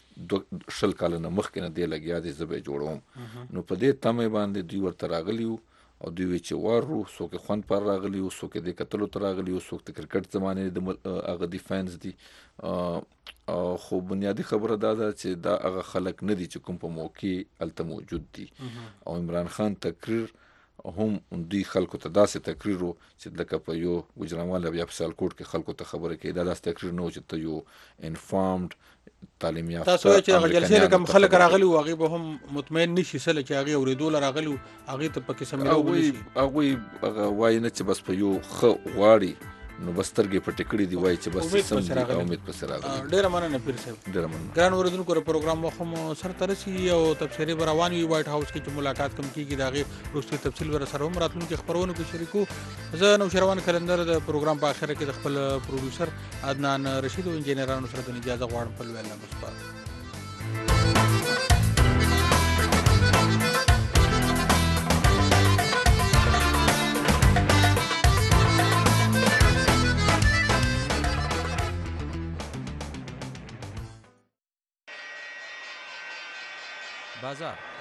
د شل کاله نه مخکې نه دی لګیا دی زه به یې جوړوم نو په دې تمې باندې دوی ورته راغلي وو او دوی وی چې وارو څوک خوند پر راغلی او څوک د کتلو تر راغلی او څوک د کرکټ زمانه د هغه دی فینز دي خو بنیادی خبره دا ده چې دا هغه خلک نه دي چې کوم په موقع الته موجود دي او عمران خان تقریر هم دوی خلکو ته داسې تقریر و چې لکه په یو ګجرانواله بیا په سیالکوټ کې خلکو ته خبره کوي دا داسې تقریر نه و چې ته یو انفارمد تعلیم یافته تاسو چې هغه جلسې کوم خلک راغلي او هغه به هم مطمئن نشي سره چې هغه اوریدول راغلي هغه ته پکې سمره وایي هغه وایي نه چې بس په یو خ غواړي نو بس ترګې پټې کړې دی وایي چې بس سم دي او امید پسې راغلی ډېره مننه پیر صاحب ډېره مننه ګران اوریدونکو پروګرام مو هم سره ترسي او تبصرې به روان وي وایټ هاوس کې چې ملاقات کوم کیږي دا غي وروستي تفصیل ور سره هم راتلونکي خبرونه کې شریکو زه نو شروان کلندر د پروګرام په اخر کې د خپل پروډوسر عدنان رشید او انجینرانو سره د اجازه غواړم په لوی الله مسپار بازار